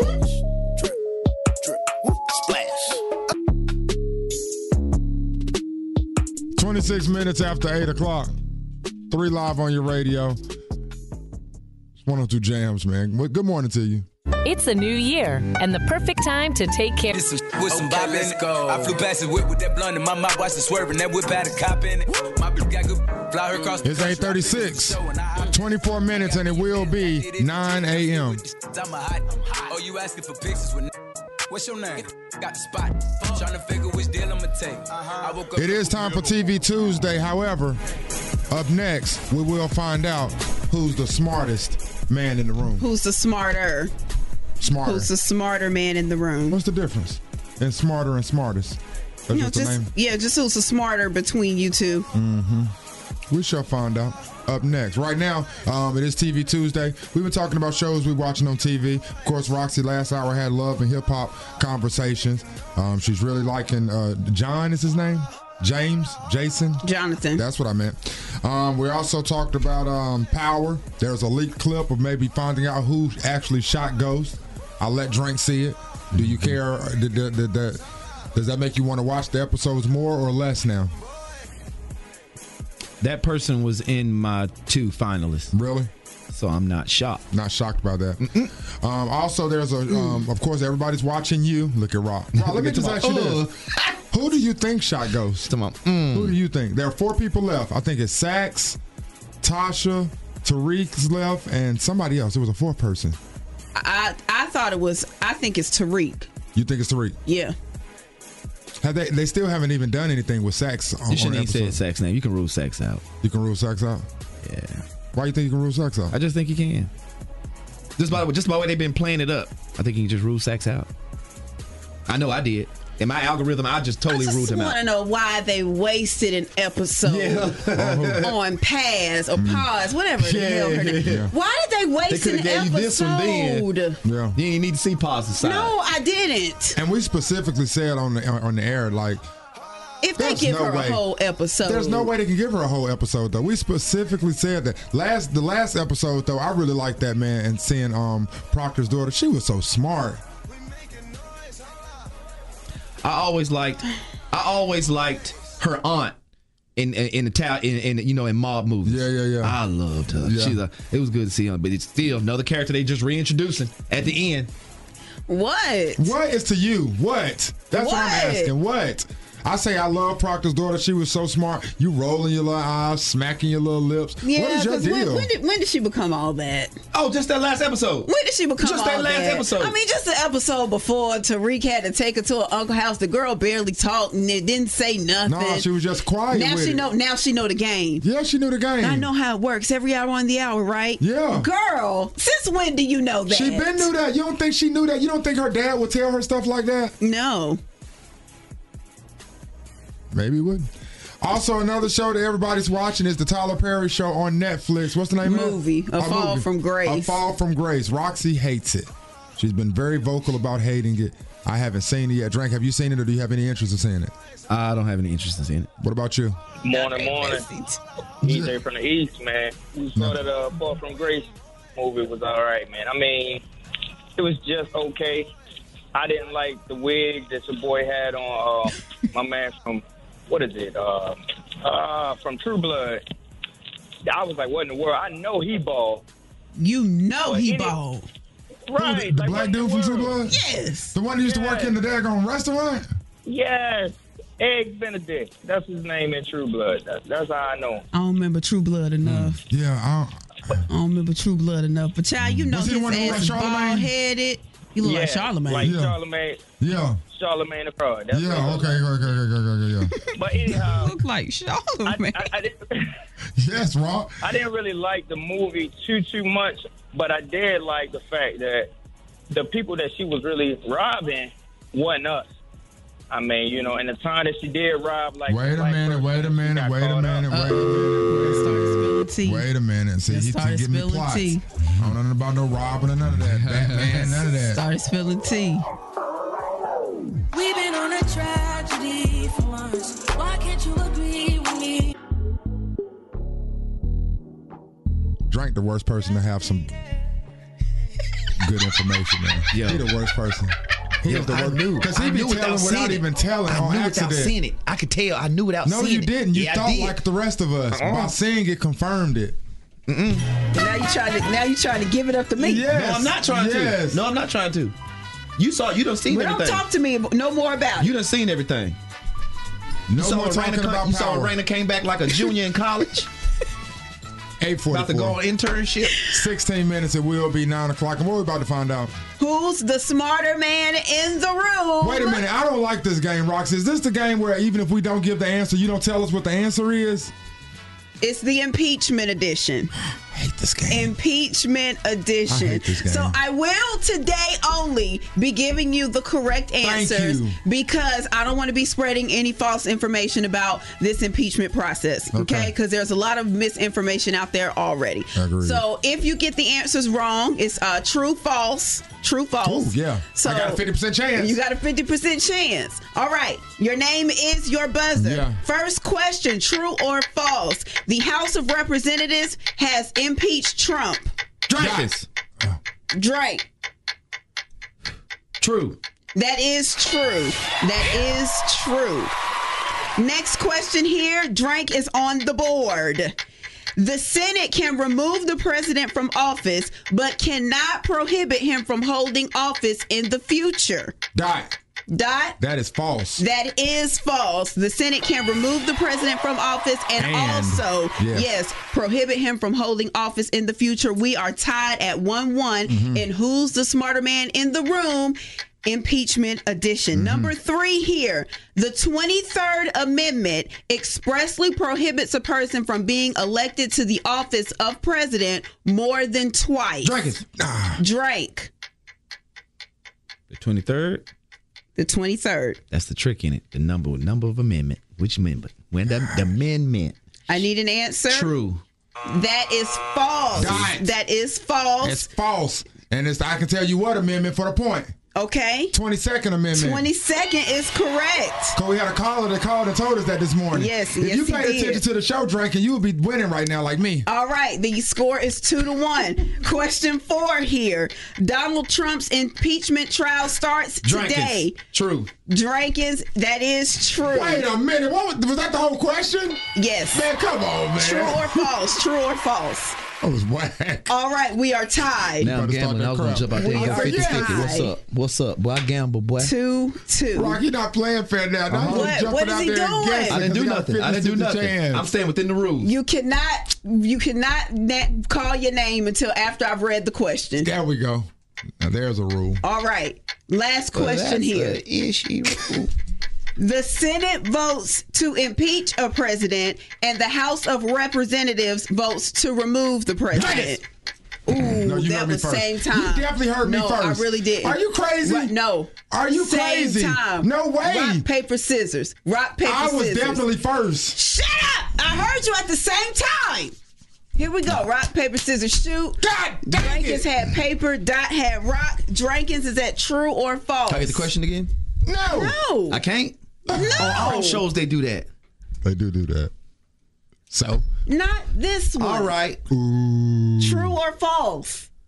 Speaker 5: twenty-six minutes after eight o'clock. Three live on your radio. It's one oh two Jams, man. Good morning to you.
Speaker 18: It's a new year and the perfect time to take care.
Speaker 9: With some bop in it. I flew past the whip with that blunt in my mouth, watched it swerving. That whip had a cop in it. My bitch got good fly her across.
Speaker 5: It's eight thirty-six. twenty-four minutes and it will be nine a.m.
Speaker 9: Oh, you asking for pictures with what's your name? Got the spot. Trying to figure which deal I'ma take. I woke up.
Speaker 5: It is time for T V Tuesday. However, up next, we will find out who's the smartest man in the room.
Speaker 6: Who's the smarter?
Speaker 5: Smarter.
Speaker 6: Who's the smarter man in the room?
Speaker 5: What's the difference in smarter and smartest? That's
Speaker 6: You know,
Speaker 5: just the
Speaker 6: just,
Speaker 5: name?
Speaker 6: yeah, just who's the smarter between you two.
Speaker 5: Mm-hmm. We shall find out up next. Right now, um, it is T V Tuesday. We've been talking about shows we're watching on T V. Of course, Roxy last hour had love and hip-hop conversations. Um, she's really liking uh, John is his name? James? Jason?
Speaker 6: Jonathan.
Speaker 5: That's what I meant. Um, we also talked about um, Power. There's a leaked clip of maybe finding out who actually shot Ghost. I'll let Drink see it. Do you care? Did, did, did, did, does that make you want to watch the episodes more or less now?
Speaker 7: That person was in my two finalists.
Speaker 5: Really?
Speaker 7: So I'm not shocked.
Speaker 5: Not shocked about that. Um, also, there's a, um, of course, everybody's watching you. Look at Rock. Rock, let me just ask you this. Who do you think shot Ghost?
Speaker 7: Mm.
Speaker 5: Who do you think? There are four people left. I think it's Sax, Tasha, Tariq's left, and somebody else. It was a fourth person.
Speaker 6: I I thought it was, I think it's Tariq.
Speaker 5: You think it's Tariq?
Speaker 6: Yeah.
Speaker 5: Have they? They still haven't even done anything with Sax. On,
Speaker 7: You shouldn't
Speaker 5: on
Speaker 7: even say
Speaker 5: episode.
Speaker 7: Sax name. You can rule Sax out.
Speaker 5: You can rule Sax out.
Speaker 7: Yeah.
Speaker 5: Why you think you can rule Sax out?
Speaker 7: I just think you can. Just by just by the way they've been playing it up, I think you can just rule Sax out. I know I did. In my algorithm, I just totally
Speaker 6: I
Speaker 7: ruled
Speaker 6: just
Speaker 7: him
Speaker 6: want
Speaker 7: out.
Speaker 6: to know why they wasted an episode
Speaker 7: Yeah.
Speaker 6: on Paz or
Speaker 7: Mm.
Speaker 6: Pause, whatever the
Speaker 7: Yeah.
Speaker 6: hell her name.
Speaker 7: Yeah.
Speaker 6: Why did they waste
Speaker 7: They
Speaker 6: an
Speaker 7: could have gave you this one
Speaker 6: episode?
Speaker 7: then.
Speaker 5: Yeah.
Speaker 7: You didn't need to see Paz's side.
Speaker 6: No, I didn't.
Speaker 5: And we specifically said on the on the air, like,
Speaker 6: If they
Speaker 5: there's
Speaker 6: give
Speaker 5: no
Speaker 6: her
Speaker 5: way.
Speaker 6: a whole episode,
Speaker 5: There's no way they can give her a whole episode though. We specifically said that last the last episode though. I really liked that, man, and seeing um Proctor's daughter. She was so smart.
Speaker 7: I always liked, I always liked her aunt in in, in the town in, in you know in mob movies.
Speaker 5: Yeah, yeah, yeah.
Speaker 7: I loved her.
Speaker 5: Yeah.
Speaker 7: She's a, it was good to see her, but it's still another character they just reintroducing at the end.
Speaker 6: What?
Speaker 5: What is to you? What? That's what, I'm
Speaker 6: What?
Speaker 5: asking. What? I say I love Proctor's daughter. She was so smart. You rolling your little eyes, smacking your little lips.
Speaker 6: Yeah,
Speaker 5: what is your
Speaker 6: 'cause
Speaker 5: deal?
Speaker 6: when, when, did, when did she become all that?
Speaker 7: Oh, just that last episode.
Speaker 6: When did she become
Speaker 7: Just
Speaker 6: all
Speaker 7: that last episode.
Speaker 6: I mean, just the episode before Tariq had to take her to her uncle's house. The girl barely talked and it didn't say nothing.
Speaker 5: No, she was just quiet
Speaker 6: Now
Speaker 5: with
Speaker 6: she
Speaker 5: it.
Speaker 6: know. Now she know the game.
Speaker 5: Yeah, she knew the game.
Speaker 6: I know how it works. Every hour on the hour, right?
Speaker 5: Yeah.
Speaker 6: Girl, since when do you know that?
Speaker 5: She been knew that. You don't think she knew that? You don't think her dad would tell her stuff like that?
Speaker 6: No.
Speaker 5: Maybe he would. Also, another show that everybody's watching is the Tyler Perry Show on Netflix. What's the name
Speaker 6: Movie.
Speaker 5: of it?
Speaker 6: A Fall from Grace.
Speaker 5: A Fall from Grace. Roxy hates it. She's been very vocal about hating it. I haven't seen it yet. Drank, have you seen it or do you have any interest in seeing it?
Speaker 7: I don't have any interest in seeing it.
Speaker 5: What about you?
Speaker 19: Morning, morning. E J from the East, man. You saw that uh, Fall from Grace movie was all right, man. I mean, it was just okay. I didn't like the wig that your boy had on. Uh, my man from, what is it? Uh, uh, from True Blood. I was like, what in the world? I know he bald.
Speaker 6: You know
Speaker 19: But
Speaker 6: he
Speaker 19: any-
Speaker 6: bald.
Speaker 19: Right.
Speaker 5: Who, the, the
Speaker 19: like,
Speaker 5: black
Speaker 19: what in
Speaker 5: dude
Speaker 19: the
Speaker 5: from True
Speaker 19: world?
Speaker 5: Blood?
Speaker 6: Yes.
Speaker 5: The one who used to work
Speaker 19: Yes.
Speaker 5: in the daggone restaurant?
Speaker 19: Yes. Egg Benedict. That's his name in True Blood. That, that's how I know him.
Speaker 6: I don't remember True Blood enough.
Speaker 5: Yeah, I don't,
Speaker 6: I don't remember True Blood enough, but child, you know
Speaker 5: Was he
Speaker 6: his
Speaker 5: the one who
Speaker 6: ass is
Speaker 5: looked like Charlemagne?
Speaker 6: bald headed. He look
Speaker 19: yeah,
Speaker 6: like Charlemagne.
Speaker 19: Like
Speaker 5: Yeah.
Speaker 19: Charlemagne.
Speaker 5: Yeah.
Speaker 19: Charlemagne the Fraud. That's what
Speaker 5: Yeah.
Speaker 19: it
Speaker 5: Okay.
Speaker 19: was.
Speaker 5: Okay. Okay. Okay. Okay. Yeah.
Speaker 19: But anyhow,
Speaker 6: look like Charlemagne.
Speaker 19: I, I, I, didn't,
Speaker 5: Yes, Rob.
Speaker 19: I didn't really like the movie too too much, but I did like the fact that the people that she was really robbing wasn't us. I mean, you know, in the time that she did rob, like
Speaker 5: Wait a minute. Wait a minute. Wait a minute. Wait a minute. Wait a minute. See,
Speaker 6: Let's
Speaker 5: he
Speaker 6: start
Speaker 5: keep giving me
Speaker 6: spilling
Speaker 5: plots.
Speaker 6: tea.
Speaker 5: I don't know nothing about no robbing or none of that. Batman, none of that.
Speaker 6: Started spilling tea.
Speaker 14: We've been on a tragedy for months. Why can't you agree with me?
Speaker 5: Drake the worst person to have some good information, man.
Speaker 7: Yo.
Speaker 5: He the worst person. He
Speaker 7: Yo,
Speaker 5: is the
Speaker 7: I
Speaker 5: worst.
Speaker 7: knew.
Speaker 5: Because
Speaker 7: I
Speaker 5: he be
Speaker 7: knew without
Speaker 5: telling
Speaker 7: seeing
Speaker 5: without
Speaker 7: it.
Speaker 5: even telling
Speaker 7: I
Speaker 5: on
Speaker 7: knew
Speaker 5: accident.
Speaker 7: without seeing it. I could tell. I knew without
Speaker 5: No,
Speaker 7: seeing
Speaker 5: you
Speaker 7: it.
Speaker 5: didn't. You
Speaker 7: yeah,
Speaker 5: thought
Speaker 7: I did.
Speaker 5: like the rest of us.
Speaker 7: Uh-uh.
Speaker 5: By seeing it, confirmed it.
Speaker 7: Mm-mm.
Speaker 6: And now you trying to now you trying to give it up to me.
Speaker 5: Yes.
Speaker 7: No, I'm not trying
Speaker 5: Yes.
Speaker 7: to. No, I'm not trying to. You saw. You done seen
Speaker 6: But
Speaker 7: everything.
Speaker 6: don't talk to me no more about
Speaker 7: You
Speaker 6: it.
Speaker 7: done seen everything.
Speaker 5: No
Speaker 7: you saw
Speaker 5: more
Speaker 7: when
Speaker 5: talking
Speaker 7: Raina come-
Speaker 5: about
Speaker 7: You saw
Speaker 5: power.
Speaker 7: when Raina came back like a junior in college.
Speaker 5: eight forty-four.
Speaker 7: About to go on internship.
Speaker 5: sixteen minutes, it will be nine o'clock. And what are we about to find out?
Speaker 6: Who's the smarter man in the room?
Speaker 5: Wait a minute. I don't like this game, Rox. Is this the game where even if we don't give the answer, you don't tell us what the answer is?
Speaker 6: It's the impeachment edition.
Speaker 5: I hate this game.
Speaker 6: Impeachment edition.
Speaker 5: I hate this game.
Speaker 6: So I will today only be giving you the correct answers
Speaker 5: you.
Speaker 6: because I don't want to be spreading any false information about this impeachment process. Okay?
Speaker 5: Okay.
Speaker 6: Because there's a lot of misinformation out there already.
Speaker 5: Agreed.
Speaker 6: So if you get the answers wrong, it's uh, true, false, true, false.
Speaker 5: Ooh, yeah.
Speaker 6: So
Speaker 5: I got a fifty percent chance.
Speaker 6: You got a fifty percent chance. All right. Your name is your buzzer.
Speaker 5: Yeah.
Speaker 6: First question, true or false? The House of Representatives has impeached Trump.
Speaker 7: Drake.
Speaker 6: Drake.
Speaker 7: True.
Speaker 6: That is true. That is true. Next question here. Drake is on the board. The Senate can remove the president from office, but cannot prohibit him from holding office in the future.
Speaker 5: Dot.
Speaker 6: Dot.
Speaker 5: That is false.
Speaker 6: That is false. The Senate can remove the president from office and,
Speaker 5: And,
Speaker 6: also,
Speaker 5: yes.
Speaker 6: yes, prohibit him from holding office in the future. We are tied at one one
Speaker 5: Mm-hmm.
Speaker 6: in Who's the Smarter Man in the Room? Impeachment edition.
Speaker 5: Mm-hmm.
Speaker 6: Number three here. The twenty-third Amendment expressly prohibits a person from being elected to the office of president more than twice.
Speaker 5: Drake is. Ah.
Speaker 6: Drake.
Speaker 7: The twenty-third.
Speaker 6: The twenty-third.
Speaker 7: That's the trick in it. The number, number of amendment. Which amendment? When the, the amendment.
Speaker 6: I need an answer.
Speaker 7: True.
Speaker 6: That is false.
Speaker 5: Dot.
Speaker 6: That is false.
Speaker 5: It's false. And it's I can tell you what amendment for the point.
Speaker 6: Okay.
Speaker 5: twenty-second Amendment.
Speaker 6: twenty-second is correct.
Speaker 5: Because we had a caller that called and told us that this morning.
Speaker 6: Yes,
Speaker 5: If
Speaker 6: yes,
Speaker 5: you
Speaker 6: he
Speaker 5: paid
Speaker 6: did.
Speaker 5: attention to the show, drinking, you would be winning right now like me.
Speaker 6: All right. The score is two to one. Question four here. Donald Trump's impeachment trial starts
Speaker 7: Drankins.
Speaker 6: today.
Speaker 7: True.
Speaker 6: Drankins, that is true.
Speaker 5: Wait a minute. What was, was that the whole question?
Speaker 6: Yes.
Speaker 5: Man, come on, man.
Speaker 6: True or false? True or false?
Speaker 5: That was whack.
Speaker 6: All right. We are tied.
Speaker 7: Now I'm
Speaker 5: better start
Speaker 7: gambling.
Speaker 5: that
Speaker 7: I was going
Speaker 5: crap.
Speaker 7: to jump out there and
Speaker 6: We
Speaker 7: go
Speaker 6: are
Speaker 7: fifty fifty. What's
Speaker 6: tied.
Speaker 7: up? What's up? Boy, I gamble, boy.
Speaker 6: Two, two.
Speaker 5: Rock, you're not playing fair now. Now
Speaker 6: What-
Speaker 5: you're jumping
Speaker 6: what is
Speaker 5: out
Speaker 6: he
Speaker 5: there and
Speaker 6: doing?
Speaker 5: guessing
Speaker 7: I didn't do
Speaker 5: because he got
Speaker 7: nothing. I didn't do
Speaker 5: fifty
Speaker 7: nothing.
Speaker 5: chance.
Speaker 7: I'm staying within the rules.
Speaker 6: You cannot, you cannot na- call your name until after I've read the question.
Speaker 5: There we go. Now there's a rule.
Speaker 6: All right. Last question here.
Speaker 7: Issue.
Speaker 6: The Senate votes to impeach a president, and the House of Representatives votes to remove the president. Ooh,
Speaker 5: No, you
Speaker 6: that
Speaker 5: heard me
Speaker 6: was
Speaker 5: first.
Speaker 6: same time.
Speaker 5: You definitely heard me
Speaker 6: no,
Speaker 5: first.
Speaker 6: I really did.
Speaker 5: Are you crazy?
Speaker 6: Right, no.
Speaker 5: Are you
Speaker 6: same
Speaker 5: crazy?
Speaker 6: Time.
Speaker 5: No way.
Speaker 6: Rock, paper, scissors. Rock, paper,
Speaker 5: I was
Speaker 6: scissors.
Speaker 5: definitely first.
Speaker 6: Shut up! I heard you at the same time. Here we go. Rock, paper, scissors, shoot.
Speaker 5: God dang
Speaker 6: Drankins
Speaker 5: it.
Speaker 6: had paper. Dot had rock. Drankins, is that true or false?
Speaker 7: Can I get the question again?
Speaker 5: No.
Speaker 6: No.
Speaker 7: I can't?
Speaker 6: No.
Speaker 7: On all shows, they do that.
Speaker 5: They do do that. So?
Speaker 6: Not this one.
Speaker 7: All right.
Speaker 5: Ooh.
Speaker 6: True or false?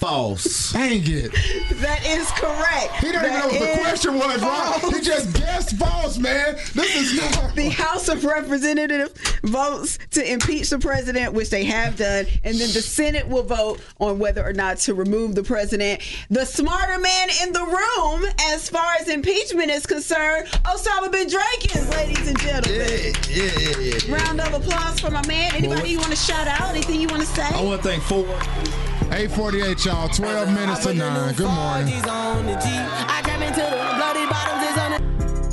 Speaker 7: False.
Speaker 5: Dang it.
Speaker 6: That is correct.
Speaker 5: He didn't even know
Speaker 6: That
Speaker 5: what the
Speaker 6: is
Speaker 5: question was,
Speaker 6: false.
Speaker 5: Rob. He just guessed false, man. This is not.
Speaker 6: The House of Representatives votes to impeach the president, which they have done, and then the Senate will vote on whether or not to remove the president. The smarter man in the room, as far as impeachment is concerned, Osama bin Draken, ladies and gentlemen.
Speaker 7: Yeah, yeah, yeah, yeah.
Speaker 6: Round of applause for my man. Anybody
Speaker 7: Boy.
Speaker 6: you want to shout out? Anything you want to say?
Speaker 7: I want to thank four.
Speaker 5: eight forty-eight, y'all. twelve minutes to nine. Good morning.
Speaker 14: I came into the bloody bottoms is on it.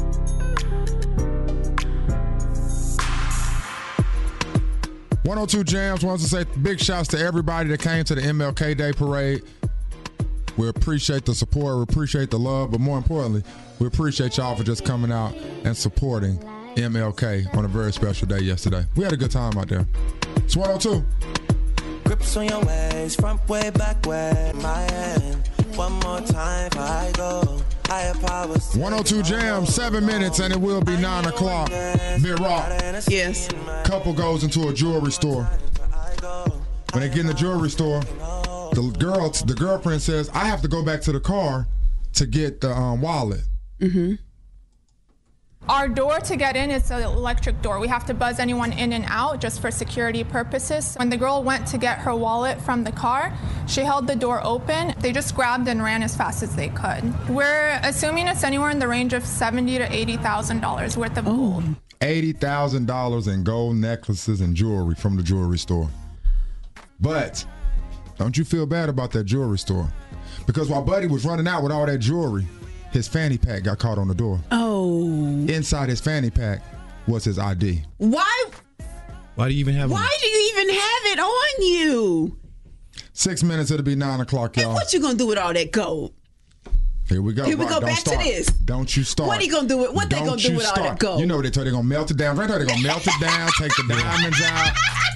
Speaker 5: one oh two Jams wants to say big shouts to everybody that came to the M L K Day Parade. We appreciate the support. We appreciate the love. But more importantly, we appreciate y'all for just coming out and supporting M L K on a very special day yesterday. We had a good time out there. It's one oh two.
Speaker 11: Grips on your waist, front way, back way, my hand. One more time before I go. Higher powers.
Speaker 5: one oh two Jams, seven minutes, and it will be nine o'clock. Big Rock.
Speaker 6: Yes.
Speaker 5: Couple goes into a jewelry store. When they get in the jewelry store, the girl, the girlfriend says, "I have to go back to the car to get the um, wallet."
Speaker 6: Mm-hmm.
Speaker 20: Our door to get in is an electric door. We have to buzz anyone in and out just for security purposes. When the girl went to get her wallet from the car, she held the door open. They just grabbed and ran as fast as they could. We're assuming it's anywhere in the range of seventy thousand to eighty thousand dollars worth of gold.
Speaker 5: eighty thousand dollars in gold necklaces and jewelry from the jewelry store. But don't you feel bad about that jewelry store? Because while Buddy was running out with all that jewelry, his fanny pack got caught on the door.
Speaker 6: Oh.
Speaker 5: Inside his fanny pack was his I D.
Speaker 6: Why?
Speaker 7: Why do you even have?
Speaker 6: Why do you even have it on you?
Speaker 5: Six minutes, it'll be nine o'clock, y'all.
Speaker 6: And what you gonna do with all that gold?
Speaker 5: Here we go.
Speaker 6: Here we
Speaker 5: Rock,
Speaker 6: go
Speaker 5: don't
Speaker 6: back
Speaker 5: start.
Speaker 6: to this.
Speaker 5: Don't you start.
Speaker 6: What are you gonna do with? What
Speaker 5: Don't
Speaker 6: they gonna do
Speaker 5: you
Speaker 6: with all
Speaker 5: start.
Speaker 6: that gold?
Speaker 5: You know what they told they're gonna melt it down. Right? They're gonna melt it down, take the diamonds out.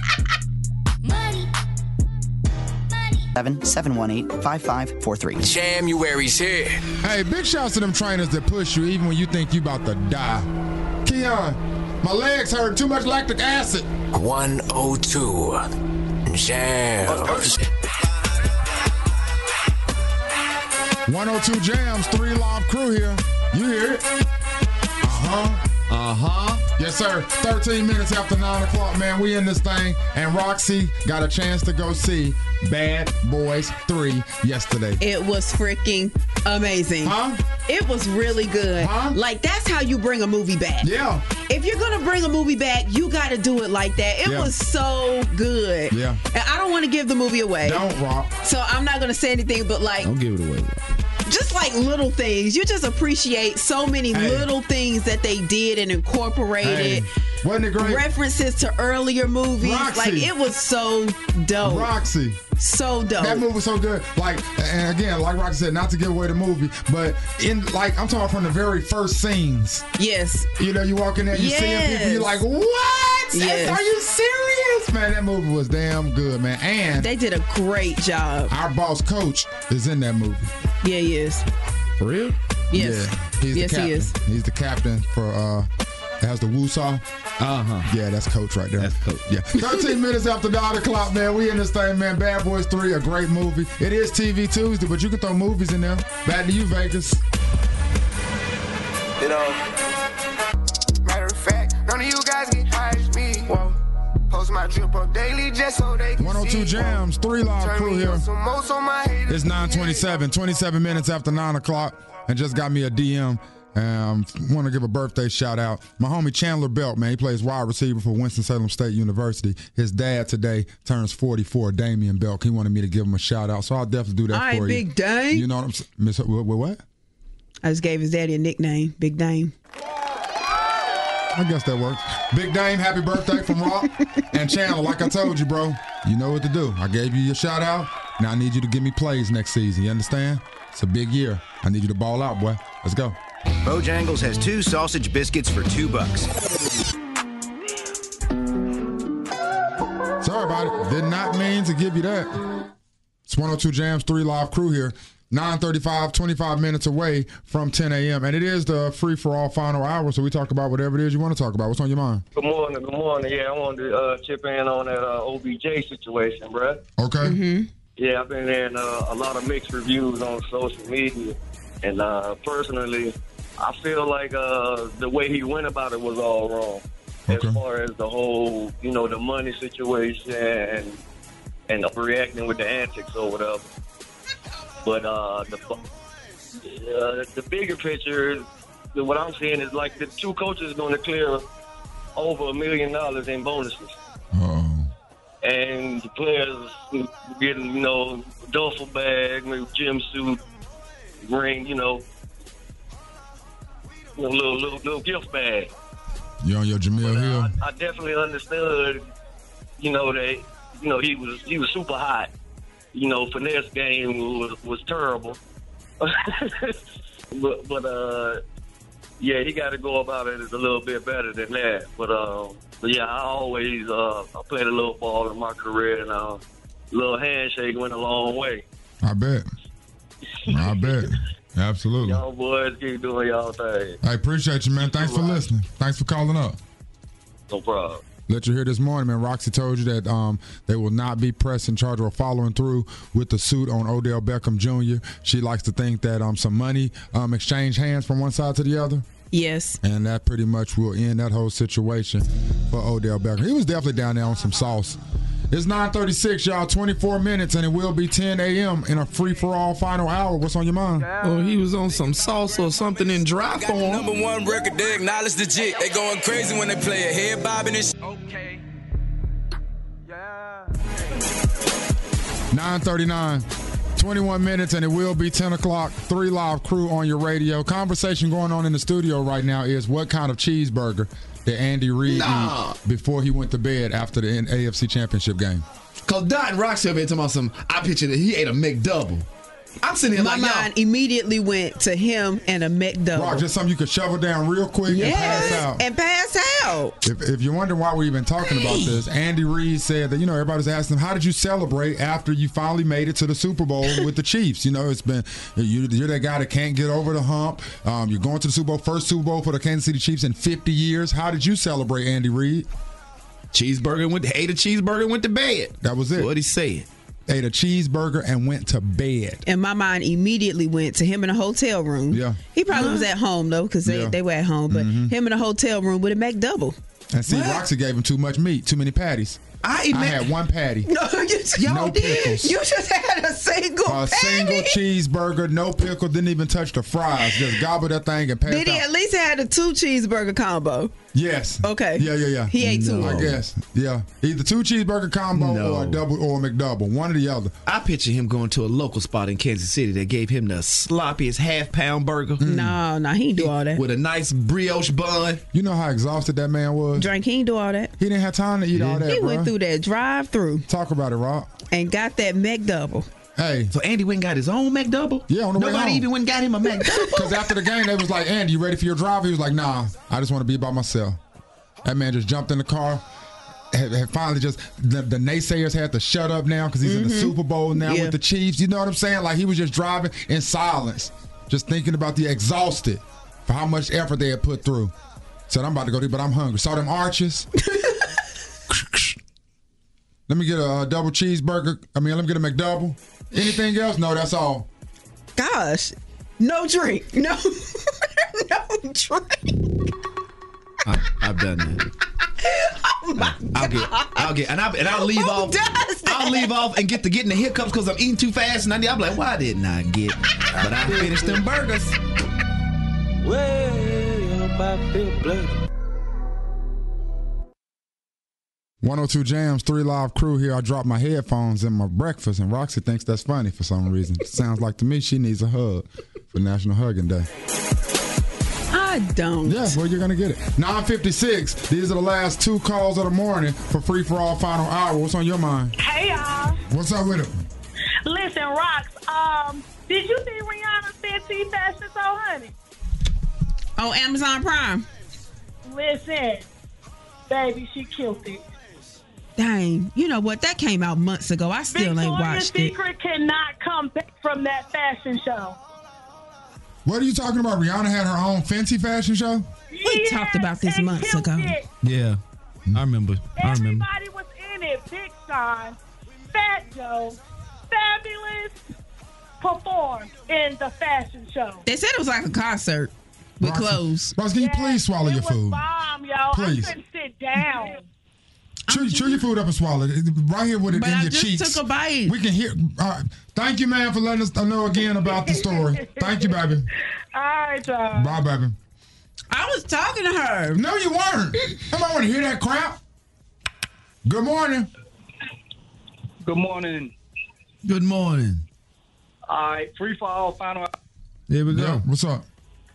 Speaker 21: seven seven one eight five five four three.
Speaker 4: January's here.
Speaker 5: Hey, big shouts to them trainers that push you even when you think you about to die. Keon, my legs hurt. Too much lactic acid.
Speaker 4: one oh two Jams.
Speaker 5: one oh two Jams, three live crew here. You hear it? Uh-huh.
Speaker 7: Uh-huh.
Speaker 5: Yes, sir. thirteen minutes after nine o'clock, man. We in this thing. And Roxy got a chance to go see Bad Boys three yesterday.
Speaker 6: It was freaking amazing.
Speaker 5: Huh?
Speaker 6: It was really good.
Speaker 5: Huh?
Speaker 6: Like, that's how you bring a movie back.
Speaker 5: Yeah.
Speaker 6: If you're going to bring a movie back, you got to do it like that. It
Speaker 5: Yeah.
Speaker 6: was so good.
Speaker 5: Yeah.
Speaker 6: And I don't want to give the movie away.
Speaker 5: Don't, Rock.
Speaker 6: So I'm not going to say anything, but like,
Speaker 7: Don't give it away.
Speaker 6: just like little things. You just appreciate so many
Speaker 5: Hey.
Speaker 6: little things that they did and incorporated.
Speaker 5: Hey, wasn't it great?
Speaker 6: References to earlier movies.
Speaker 5: Roxy.
Speaker 6: Like, it was so dope.
Speaker 5: Roxy.
Speaker 6: So dope.
Speaker 5: That movie was so good. Like, and again, like Roxy said, not to give away the movie, but in like I'm talking from the very first scenes.
Speaker 6: Yes.
Speaker 5: You know, you walk in there, you
Speaker 6: Yes.
Speaker 5: see people, you're like, what?
Speaker 6: Yes.
Speaker 5: Are you serious? Man, that movie was damn good, man. And
Speaker 6: They did a great job.
Speaker 5: our boss coach is in that movie.
Speaker 6: Yeah, he is.
Speaker 7: For real?
Speaker 6: Yes.
Speaker 5: Yeah, he's
Speaker 6: Yes,
Speaker 5: the
Speaker 6: he
Speaker 5: captain.
Speaker 6: is.
Speaker 5: He's the captain for uh has the Woosaw.
Speaker 7: Uh-huh.
Speaker 5: Yeah, that's coach right there.
Speaker 7: That's coach.
Speaker 5: Yeah. thirteen minutes after nine o'clock, man. We in this thing, man. Bad Boys three, a great movie. It is T V Tuesday, but you can throw movies in there. Back to you, Vegas.
Speaker 11: You know, matter of fact, none of you guys get high as me. Whoa. Post my drip up daily just so they can
Speaker 5: one oh two
Speaker 11: see.
Speaker 5: Jams, three live
Speaker 11: Turn
Speaker 5: crew
Speaker 11: me
Speaker 5: here.
Speaker 11: on some most on my haters.
Speaker 5: It's nine twenty-seven, twenty-seven minutes after nine o'clock, and just got me a D M. Um, want to give a birthday shout out. My homie Chandler Belt, man, he plays wide receiver for Winston-Salem State University. His dad today turns forty-four, Damian Belk. He wanted me to give him a shout out, so I'll definitely do that
Speaker 6: All right,
Speaker 5: for you.
Speaker 6: Big Dame.
Speaker 5: You know what I'm saying? Miss what, what, what?
Speaker 6: I just gave his daddy a nickname, Big Dame.
Speaker 5: I guess that works. Big Dame, happy birthday from Rock. And Chandler, like I told you, bro, you know what to do. I gave you your shout out. Now I need you to give me plays next season. You understand? It's a big year. I need you to ball out, boy. Let's go.
Speaker 22: Bojangles has two sausage biscuits for two bucks.
Speaker 5: Sorry about it. Did not mean to give you that. It's one oh two Jams, three live crew here. nine thirty-five, twenty-five minutes away from ten a.m. And it is the free-for-all final hour, so we talk about whatever it is you want to talk about. What's on your mind?
Speaker 15: Good morning, good morning. Yeah, I wanted to uh, chip in on that uh, O B J situation, bruh.
Speaker 5: Okay.
Speaker 6: Mm-hmm.
Speaker 1: Yeah, I've been hearing uh, a lot of mixed reviews on social media, and uh, personally, I feel like uh, the way he went about it was all wrong.
Speaker 5: Okay.
Speaker 1: As far as the whole, you know, the money situation and and reacting with the antics or whatever. But uh, the uh, the bigger picture, what I'm seeing is like the two coaches are going to clear over a million dollars in bonuses.
Speaker 5: Oh.
Speaker 1: And the players getting, you know, duffel bag, maybe gym suit, ring, you know, a little, little, little gift bag.
Speaker 5: You on your Jamil
Speaker 1: But,
Speaker 5: Hill?
Speaker 1: uh, I, I definitely understood, you know, that, you know, he was he was super hot. You know, finesse game was, was terrible. but, but uh, yeah, he got to go about it a little bit better than that. But, um, but yeah, I always uh, I played a little ball in my career, and uh, a little handshake went a long way.
Speaker 5: I bet. I bet. Absolutely.
Speaker 1: Y'all boys keep doing y'all thing.
Speaker 5: I appreciate you, man. Thanks for listening. Thanks for calling up.
Speaker 1: No problem.
Speaker 5: Let you hear this morning, man. Roxy told you that um, they will not be pressing charge or following through with the suit on Odell Beckham Junior She likes to think that um, some money um, exchanged hands from one side to the other.
Speaker 6: Yes.
Speaker 5: And that pretty much will end that whole situation for Odell Beckham. He was definitely down there on some sauce. It's nine thirty-six, y'all, twenty-four minutes, and it will be ten a.m. in a free-for-all final hour. What's on your mind?
Speaker 7: Oh, he was on some sauce or something in dry
Speaker 9: Got the
Speaker 7: form.
Speaker 9: number one record, they acknowledge the jit. They going crazy when they play it. Head bobbing and sh- Okay.
Speaker 5: nine thirty-nine, twenty-one minutes, and it will be ten o'clock. Three Live Crew on your radio. Conversation going on in the studio right now is what kind of cheeseburger did Andy Reid
Speaker 7: Nah.
Speaker 5: eat before he went to bed after the A F C Championship game?
Speaker 7: Because Dot and Roxy have been talking about some, I picture that he ate a McDouble. I'm sitting here
Speaker 6: My
Speaker 7: like,
Speaker 6: mind immediately went to him and a McDouble.
Speaker 5: Rock, just something you could shovel down real quick
Speaker 6: yes,
Speaker 5: and pass out.
Speaker 6: and pass out.
Speaker 5: If, if you're wondering why we're even talking about this, Andy Reid said that, you know, everybody's asking him, how did you celebrate after you finally made it to the Super Bowl with the Chiefs? You know, it's been, you, you're that guy that can't get over the hump. Um, you're going to the Super Bowl, first Super Bowl for the Kansas City Chiefs in fifty years. How did you celebrate, Andy Reid?
Speaker 7: Cheeseburger, went to, ate a cheeseburger and went to bed.
Speaker 5: That was it.
Speaker 7: What he said.
Speaker 5: Ate a cheeseburger and went to bed.
Speaker 6: And my mind immediately went to him in a hotel room.
Speaker 5: Yeah.
Speaker 6: He probably was at home, though, because they,
Speaker 5: Yeah.
Speaker 6: they were at home. But
Speaker 5: Mhm.
Speaker 6: him in a hotel room with a McDouble.
Speaker 5: And see,
Speaker 6: What?
Speaker 5: Roxy gave him too much meat, too many patties.
Speaker 7: I,
Speaker 5: I had one patty.
Speaker 6: No, you,
Speaker 5: No pickles.
Speaker 6: You just had a single
Speaker 5: A
Speaker 6: patty.
Speaker 5: single cheeseburger, no pickle, didn't even touch the fries. Just gobbled that thing and passed
Speaker 6: Did he
Speaker 5: out.
Speaker 6: at least had a two cheeseburger combo?
Speaker 5: Yes.
Speaker 6: Okay.
Speaker 5: Yeah, yeah, yeah.
Speaker 6: He ate two.
Speaker 5: I guess. Yeah. Either two cheeseburger combo
Speaker 7: No.
Speaker 5: or a double or a McDouble. One or the other.
Speaker 7: I picture him going to a local spot in Kansas City that gave him the sloppiest half pound burger.
Speaker 6: No, no, he ain't do all that.
Speaker 7: With a nice brioche bun.
Speaker 5: You know how exhausted that man was?
Speaker 6: Drink, he ain't do all that.
Speaker 5: He didn't have time to eat all that,
Speaker 6: He
Speaker 5: bro.
Speaker 6: went through that drive-through
Speaker 5: Talk about it, Rob.
Speaker 6: and got that McDouble.
Speaker 5: Hey.
Speaker 7: So Andy went and got his own McDouble?
Speaker 5: Yeah, on the way
Speaker 7: Nobody
Speaker 5: home.
Speaker 7: even went and got him a McDouble.
Speaker 5: Because after the game, they was like, Andy, you ready for your drive? He was like, nah, I just want to be by myself. That man just jumped in the car. Had, had finally just, the, the naysayers had to shut up now because he's in the
Speaker 6: Mhm.
Speaker 5: Super Bowl now
Speaker 6: Yeah.
Speaker 5: with the Chiefs. You know what I'm saying? Like he was just driving in silence, just thinking about the exhausted for how much effort they had put through. Said, I'm about to go to eat, but I'm hungry. Saw them arches. Let me get a, uh double cheeseburger. I mean, let me get a McDouble. Anything else? No, that's all.
Speaker 6: Gosh, no drink. No, no drink.
Speaker 7: I, I've done that.
Speaker 6: Oh my
Speaker 7: I'll get, I'll get, and, I, and I'll leave
Speaker 6: Who
Speaker 7: off.
Speaker 6: does that?
Speaker 7: I'll leave off and get to getting the hiccups because I'm eating too fast, and I, I'm like, why didn't I get? But I finished them burgers.
Speaker 9: Way up, I feel bloody.
Speaker 5: one oh two Jams, Three Live Crew here. I dropped my headphones in my breakfast, and Roxy thinks that's funny for some reason. Sounds like to me she needs a hug for National Hugging Day.
Speaker 6: I don't.
Speaker 5: Yeah, well, you're going to get it. nine fifty-six, these are the last two calls of the morning for Free For All Final Hour. What's on your mind?
Speaker 2: Hey, y'all.
Speaker 5: What's up with it?
Speaker 2: Listen, Rox, um, did you see Rihanna's Fenty Fashion Show, honey?
Speaker 6: On Amazon Prime.
Speaker 2: Listen, baby, she killed it.
Speaker 6: Dang, you know what? That came out months ago. I still ain't
Speaker 2: Victoria's
Speaker 6: watched it.
Speaker 2: Secret cannot come back from that fashion show.
Speaker 5: What are you talking about? Rihanna had her own Fenty fashion show?
Speaker 6: We
Speaker 2: Yes,
Speaker 6: talked about this
Speaker 2: and
Speaker 6: months
Speaker 2: killed
Speaker 6: ago.
Speaker 2: it.
Speaker 7: Yeah, I remember. I remember.
Speaker 2: Everybody was in it. Big Sean, Fat Joe, performed in the fashion show?
Speaker 6: They said it was like a concert with
Speaker 5: Roxy,
Speaker 6: clothes.
Speaker 5: Roxy, can you please swallow your food?
Speaker 2: Bomb, yo.
Speaker 5: Please.
Speaker 2: I couldn't sit down.
Speaker 5: Chew, chew your food up and swallow it. Right here with it
Speaker 6: But
Speaker 5: in
Speaker 6: I
Speaker 5: your
Speaker 6: just
Speaker 5: cheeks.
Speaker 6: took a bite.
Speaker 5: We can hear. All right. Thank you, man, for letting us know again about the story. Thank you, baby.
Speaker 2: All right, y'all.
Speaker 5: Bye, baby.
Speaker 6: I was talking to her.
Speaker 5: No, you weren't. I don't want to hear that crap. Good morning.
Speaker 19: Good morning.
Speaker 7: Good morning.
Speaker 19: All right, free fall final.
Speaker 7: Here we go.
Speaker 5: Yeah, what's up?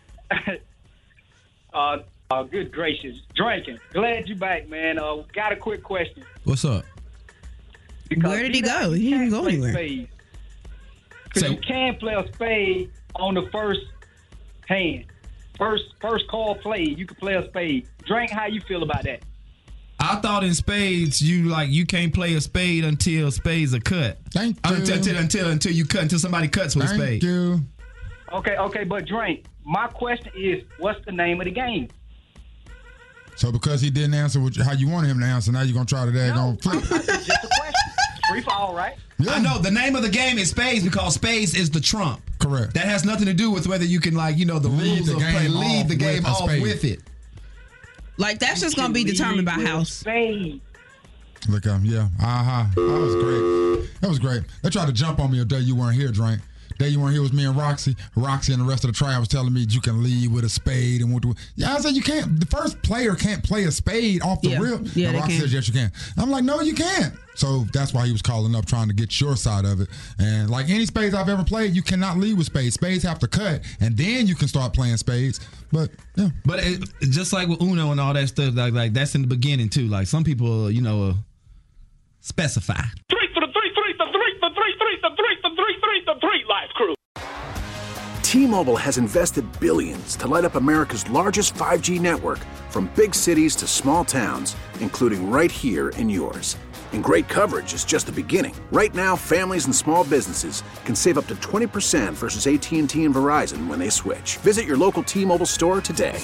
Speaker 19: uh, uh, good gracious, drinking. Glad you back, man. Uh, got a quick question.
Speaker 7: What's up?
Speaker 19: Because
Speaker 6: Where did he
Speaker 19: you know
Speaker 6: go?
Speaker 19: you
Speaker 6: He didn't
Speaker 19: can't
Speaker 6: go
Speaker 19: play
Speaker 6: anywhere.
Speaker 19: spades. 'Cause you can play a spade on the first hand. First, first call play, you can play a spade. Drink, how you feel about that?
Speaker 7: I thought in spades, you like you can't play a spade until spades are cut.
Speaker 5: Thank
Speaker 7: you. Until until until, until you cut until somebody cuts with a spade.
Speaker 5: Thank you.
Speaker 19: Okay, okay, but drink. My question is, what's the name of the game?
Speaker 5: So because he didn't answer what, how you wanted him to answer, now you're gonna try to dag on flip.
Speaker 19: It's just a question. Free fall, right?
Speaker 5: Yeah.
Speaker 7: I know the name of the game is spades because spades is the trump.
Speaker 5: Correct.
Speaker 7: That has nothing to do with whether you can like you know the
Speaker 5: Leave
Speaker 7: rules
Speaker 5: the
Speaker 7: of play.
Speaker 5: game
Speaker 7: Leave
Speaker 5: off
Speaker 7: the game
Speaker 5: with a
Speaker 7: off
Speaker 5: spade.
Speaker 7: with it.
Speaker 6: Like that's just gonna be determined by house.
Speaker 19: Spade.
Speaker 5: Look at him, yeah. Uh-huh. That was great. That was great. They tried to jump on me the day you weren't here, Drink. The day you weren't here was me and Roxy. Roxy and the rest of the tribe was telling me you can lead with a spade and what do yeah, I said you can't. The first player can't play a spade off the
Speaker 6: Yeah.
Speaker 5: rip.
Speaker 6: Yeah,
Speaker 5: and
Speaker 6: they
Speaker 5: Roxy
Speaker 6: can.
Speaker 5: says yes you can. I'm like, no, you can't. So that's why he was calling up trying to get your side of it. And like any spades I've ever played, you cannot lead with spades. Spades have to cut and then you can start playing spades. But yeah.
Speaker 7: But it, just like with Uno and all that stuff, like like that's in the beginning too. Like some people, you know, uh, specify.
Speaker 3: Three for the three, three, the three, the three, three, the three, the three, three, the three life crew.
Speaker 8: T-Mobile has invested billions to light up America's largest five G network, from big cities to small towns, including right here in yours. And great coverage is just the beginning. Right now, families and small businesses can save up to twenty percent versus A T and T and Verizon when they switch. Visit your local T-Mobile store today.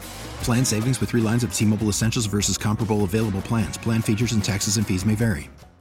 Speaker 23: Plan savings with three lines of T-Mobile Essentials versus comparable available plans. Plan features and taxes and fees may vary.